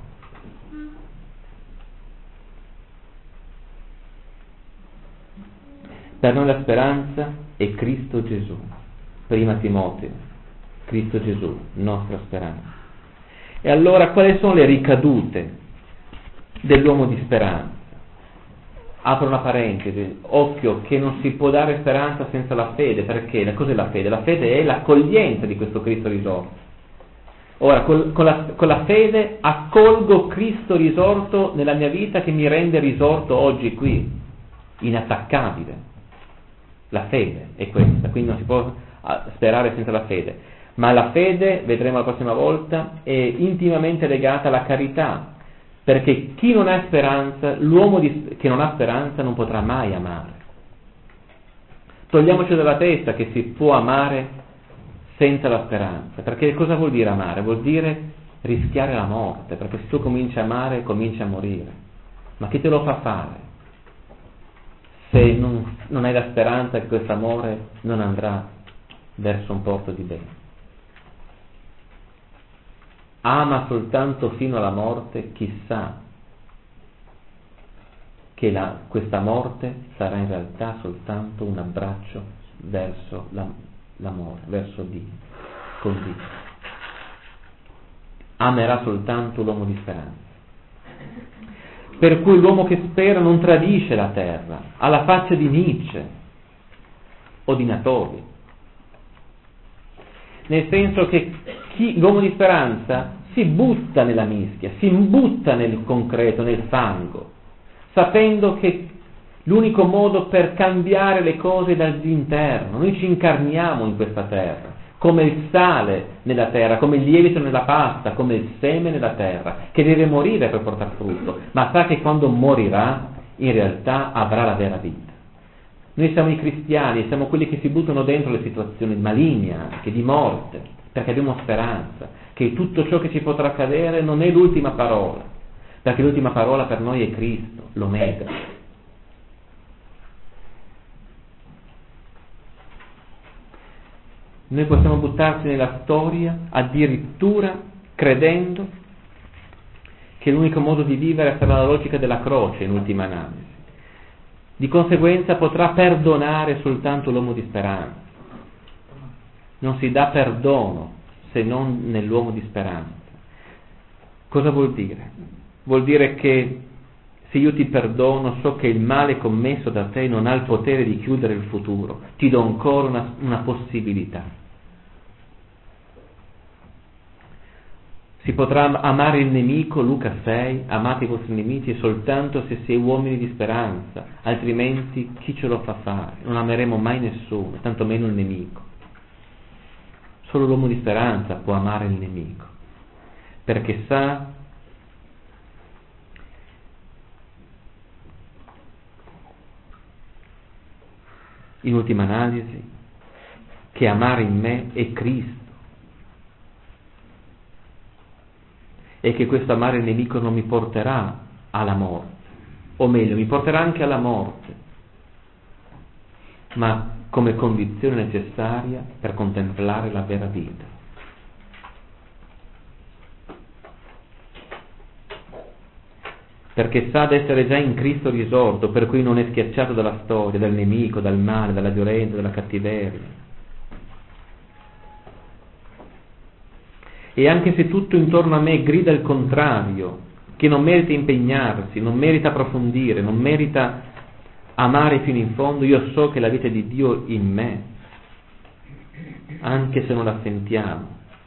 Per noi la speranza è Cristo Gesù. Prima Timoteo, Cristo Gesù, nostra speranza. E allora quali sono le ricadute dell'uomo di speranza? Apro una parentesi, occhio che non si può dare speranza senza la fede, perché cos'è la fede? La fede è l'accoglienza di questo Cristo risorto. Ora, con la fede accolgo Cristo risorto nella mia vita che mi rende risorto oggi qui, inattaccabile. La fede è questa, quindi non si può sperare senza la fede. Ma la fede, vedremo la prossima volta, è intimamente legata alla carità, perché chi non ha speranza, che non ha speranza non potrà mai amare. Togliamoci dalla testa che si può amare senza la speranza, perché cosa vuol dire amare? Vuol dire rischiare la morte, perché se tu cominci a amare cominci a morire. Ma chi te lo fa fare? Se non hai la speranza che questo amore non andrà verso un porto di bene. Ama soltanto fino alla morte chi sa che questa morte sarà in realtà soltanto un abbraccio verso l'amore, verso Dio, con Dio. Amerà soltanto l'uomo di speranza. Per cui l'uomo che spera non tradisce la terra, alla faccia di Nietzsche o di Natoli. Nel senso che l'uomo di speranza si butta nella mischia, si butta nel concreto, nel fango, sapendo che l'unico modo per cambiare le cose è dall'interno. Noi ci incarniamo in questa terra, come il sale nella terra, come il lievito nella pasta, come il seme nella terra, che deve morire per portare frutto, ma sa che quando morirà in realtà avrà la vera vita. Noi siamo i cristiani, siamo quelli che si buttano dentro le situazioni maligne anche, di morte, perché abbiamo speranza che tutto ciò che ci potrà accadere non è l'ultima parola, perché l'ultima parola per noi è Cristo, l'Omega. Noi possiamo buttarci nella storia addirittura credendo che l'unico modo di vivere sarà la logica della croce in ultima analisi. Di conseguenza potrà perdonare soltanto l'uomo di speranza. Non si dà perdono se non nell'uomo di speranza. Cosa vuol dire? Vuol dire che se io ti perdono, so che il male commesso da te non ha il potere di chiudere il futuro, ti do ancora una possibilità. Si potrà amare il nemico, Luca 6, amate i vostri nemici soltanto se si è uomini di speranza, altrimenti chi ce lo fa fare? Non ameremo mai nessuno, tantomeno il nemico. Solo l'uomo di speranza può amare il nemico, perché sa in ultima analisi che amare in me è Cristo e che questo amare il nemico non mi porterà alla morte, o meglio, mi porterà anche alla morte, ma come condizione necessaria per contemplare la vera vita. Perché sa d'essere già in Cristo risorto, per cui non è schiacciato dalla storia, dal nemico, dal male, dalla violenza, dalla cattiveria. E anche se tutto intorno a me grida il contrario, che non merita impegnarsi, non merita approfondire, non merita amare fino in fondo, io so che la vita di Dio in me, anche se non la sentiamo,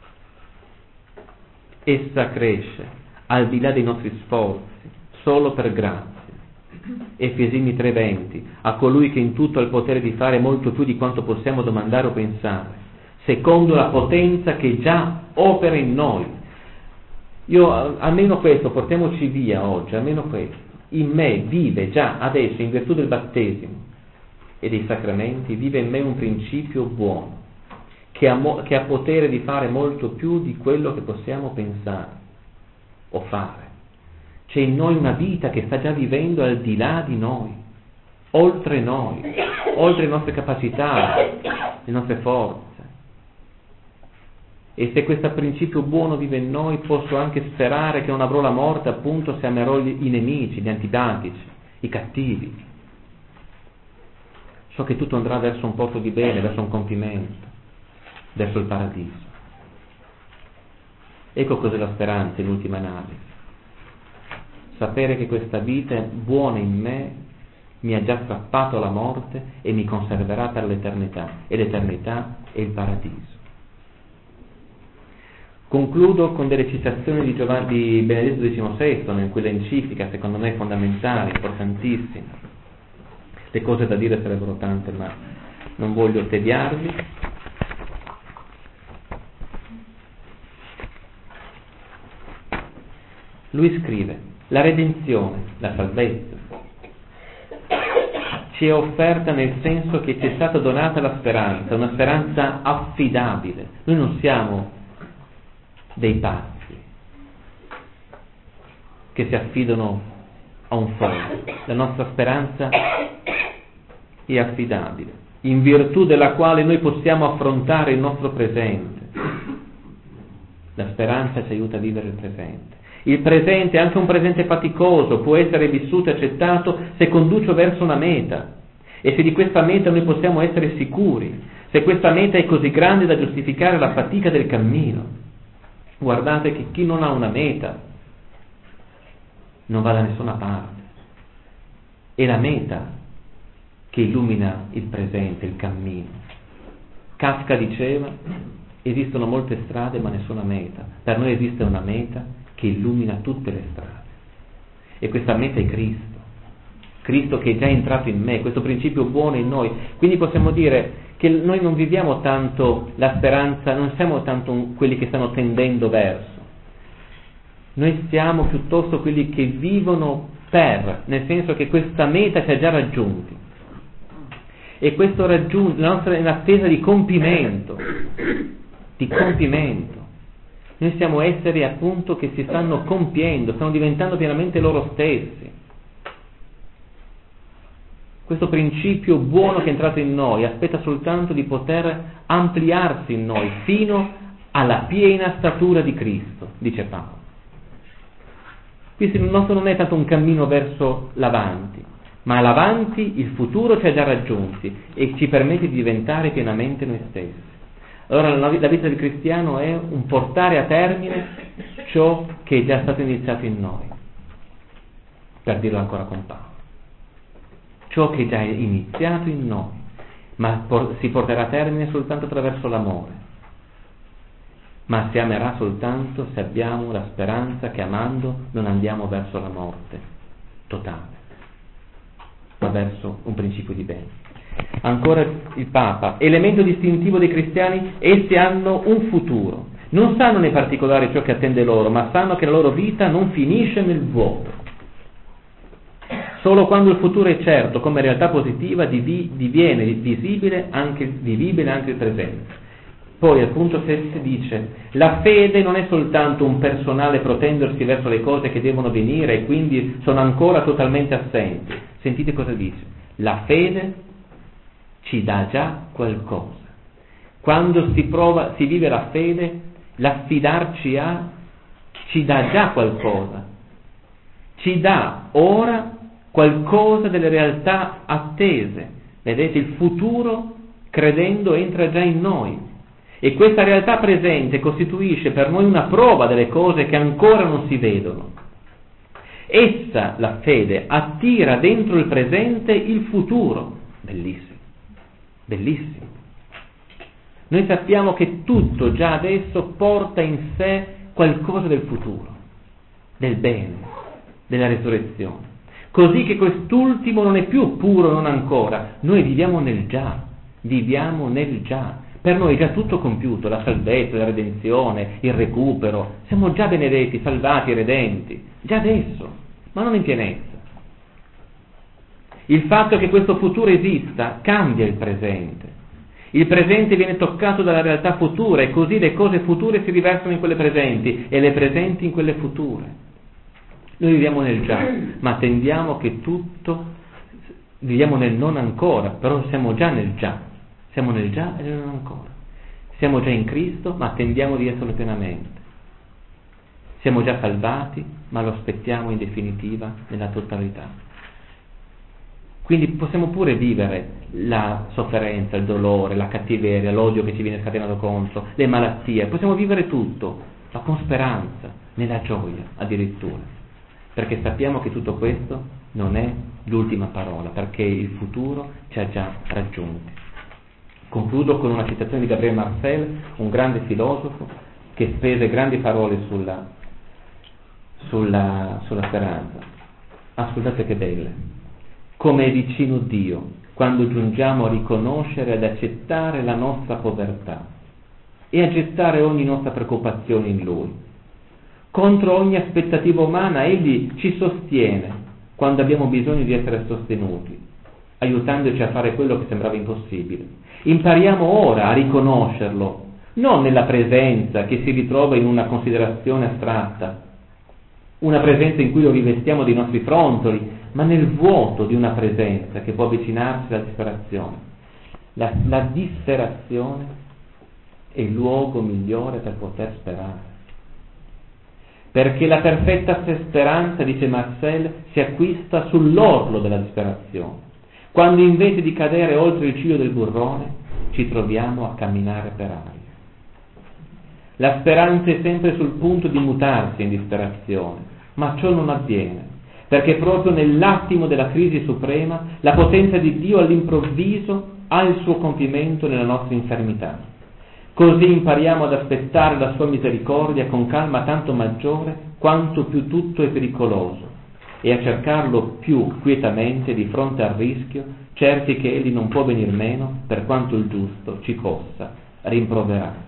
essa cresce al di là dei nostri sforzi, solo per grazia. Efesini 3:20, a colui che in tutto ha il potere di fare molto più di quanto possiamo domandare o pensare, secondo la potenza che già opera in noi. Io almeno questo, portiamoci via oggi, almeno questo. In me vive già adesso, in virtù del battesimo e dei sacramenti, vive in me un principio buono, che ha potere di fare molto più di quello che possiamo pensare o fare. C'è in noi una vita che sta già vivendo al di là di noi, oltre le nostre capacità, le nostre forze. E se questo principio buono vive in noi, posso anche sperare che non avrò la morte, appunto, se amerò i nemici, gli antipatici, i cattivi. So che tutto andrà verso un porto di bene, verso un compimento, verso il paradiso. Ecco cos'è la speranza in ultima analisi. Sapere che questa vita buona in me mi ha già strappato alla morte e mi conserverà per l'eternità, e l'eternità è il paradiso. Concludo con delle citazioni di Benedetto XVI, in quella enciclica, secondo me fondamentale, importantissima. Le cose da dire sarebbero tante, ma non voglio tediarvi. Lui scrive: la redenzione, la salvezza, ci è offerta nel senso che ci è stata donata la speranza, una speranza affidabile. Noi non siamo dei pazzi che si affidano a un foglio. La nostra speranza è affidabile, in virtù della quale noi possiamo affrontare il nostro presente. La speranza ci aiuta a vivere il presente. Il presente, anche un presente faticoso, può essere vissuto e accettato se conduce verso una meta, e se di questa meta noi possiamo essere sicuri, se questa meta è così grande da giustificare la fatica del cammino. Guardate che chi non ha una meta non va da nessuna parte. È la meta che illumina il presente, il cammino. Kafka diceva: esistono molte strade ma nessuna meta. Per noi esiste una meta che illumina tutte le strade, e questa meta è Cristo che è già entrato in me, questo principio buono in noi. Quindi possiamo dire che noi non viviamo tanto la speranza, non siamo tanto quelli che stanno tendendo verso, noi siamo piuttosto quelli che vivono nel senso che questa meta ci ha già raggiunti, e questo la nostra è un'attesa di compimento. Noi siamo esseri appunto che si stanno compiendo, stanno diventando pienamente loro stessi. Questo principio buono che è entrato in noi aspetta soltanto di poter ampliarsi in noi fino alla piena statura di Cristo, dice Paolo. Quindi il nostro non è tanto un cammino verso l'avanti, ma l'avanti, il futuro ci ha già raggiunti e ci permette di diventare pienamente noi stessi. Allora la vita del cristiano è un portare a termine ciò che è già stato iniziato in noi, per dirlo ancora con Paolo. Ciò che è già iniziato in noi, ma si porterà a termine soltanto attraverso l'amore, ma si amerà soltanto se abbiamo la speranza che amando non andiamo verso la morte totale, ma verso un principio di bene. Ancora il Papa: elemento distintivo dei cristiani, essi hanno un futuro, non sanno nei particolari ciò che attende loro, ma sanno che la loro vita non finisce nel vuoto. Solo quando il futuro è certo come realtà positiva diviene vivibile anche il presente. Poi al punto 7 dice: la fede non è soltanto un personale protendersi verso le cose che devono venire e quindi sono ancora totalmente assenti. Sentite cosa dice: la fede ci dà già qualcosa. Quando si vive la fede, l'affidarci a ci dà già qualcosa, ci dà ora qualcosa delle realtà attese. Vedete, il futuro, credendo, entra già in noi, e questa realtà presente costituisce per noi una prova delle cose che ancora non si vedono. Essa, la fede, attira dentro il presente il futuro. Bellissimo, bellissimo. Noi sappiamo che tutto già adesso porta in sé qualcosa del futuro, del bene, della resurrezione. Così che quest'ultimo non è più puro, non ancora. Noi viviamo nel già, viviamo nel già. Per noi è già tutto compiuto, la salvezza, la redenzione, il recupero. Siamo già benedetti, salvati, redenti, già adesso, ma non in pienezza. Il fatto che questo futuro esista cambia il presente. Il presente viene toccato dalla realtà futura e così le cose future si riversano in quelle presenti e le presenti in quelle future. Noi viviamo nel già, ma attendiamo che tutto, viviamo nel non ancora, però siamo già nel già, siamo nel già e nel non ancora. Siamo già in Cristo, ma attendiamo di esserlo pienamente. Siamo già salvati, ma lo aspettiamo in definitiva nella totalità. Quindi possiamo pure vivere la sofferenza, il dolore, la cattiveria, l'odio che ci viene scatenato contro, le malattie, possiamo vivere tutto, ma con speranza, nella gioia addirittura, perché sappiamo che tutto questo non è l'ultima parola, perché il futuro ci ha già raggiunti. Concludo con una citazione di Gabriel Marcel, un grande filosofo che spese grandi parole sulla speranza. Ascoltate che belle. Come è vicino Dio quando giungiamo a riconoscere ed accettare la nostra povertà e a gettare ogni nostra preoccupazione in Lui. Contro ogni aspettativa umana Egli ci sostiene quando abbiamo bisogno di essere sostenuti, aiutandoci a fare quello che sembrava impossibile. Impariamo ora a riconoscerlo, non nella presenza che si ritrova in una considerazione astratta, una presenza in cui lo rivestiamo dei nostri frontoli, ma nel vuoto di una presenza che può avvicinarsi alla disperazione. La disperazione è il luogo migliore per poter sperare. Perché la perfetta speranza, dice Marcel, si acquista sull'orlo della disperazione, quando invece di cadere oltre il ciglio del burrone ci troviamo a camminare per aria. La speranza è sempre sul punto di mutarsi in disperazione, ma ciò non avviene, perché proprio nell'attimo della crisi suprema la potenza di Dio all'improvviso ha il suo compimento nella nostra infermità. Così impariamo ad aspettare la sua misericordia con calma tanto maggiore quanto più tutto è pericoloso, e a cercarlo più quietamente di fronte al rischio, certi che egli non può venir meno per quanto il giusto ci possa rimproverare.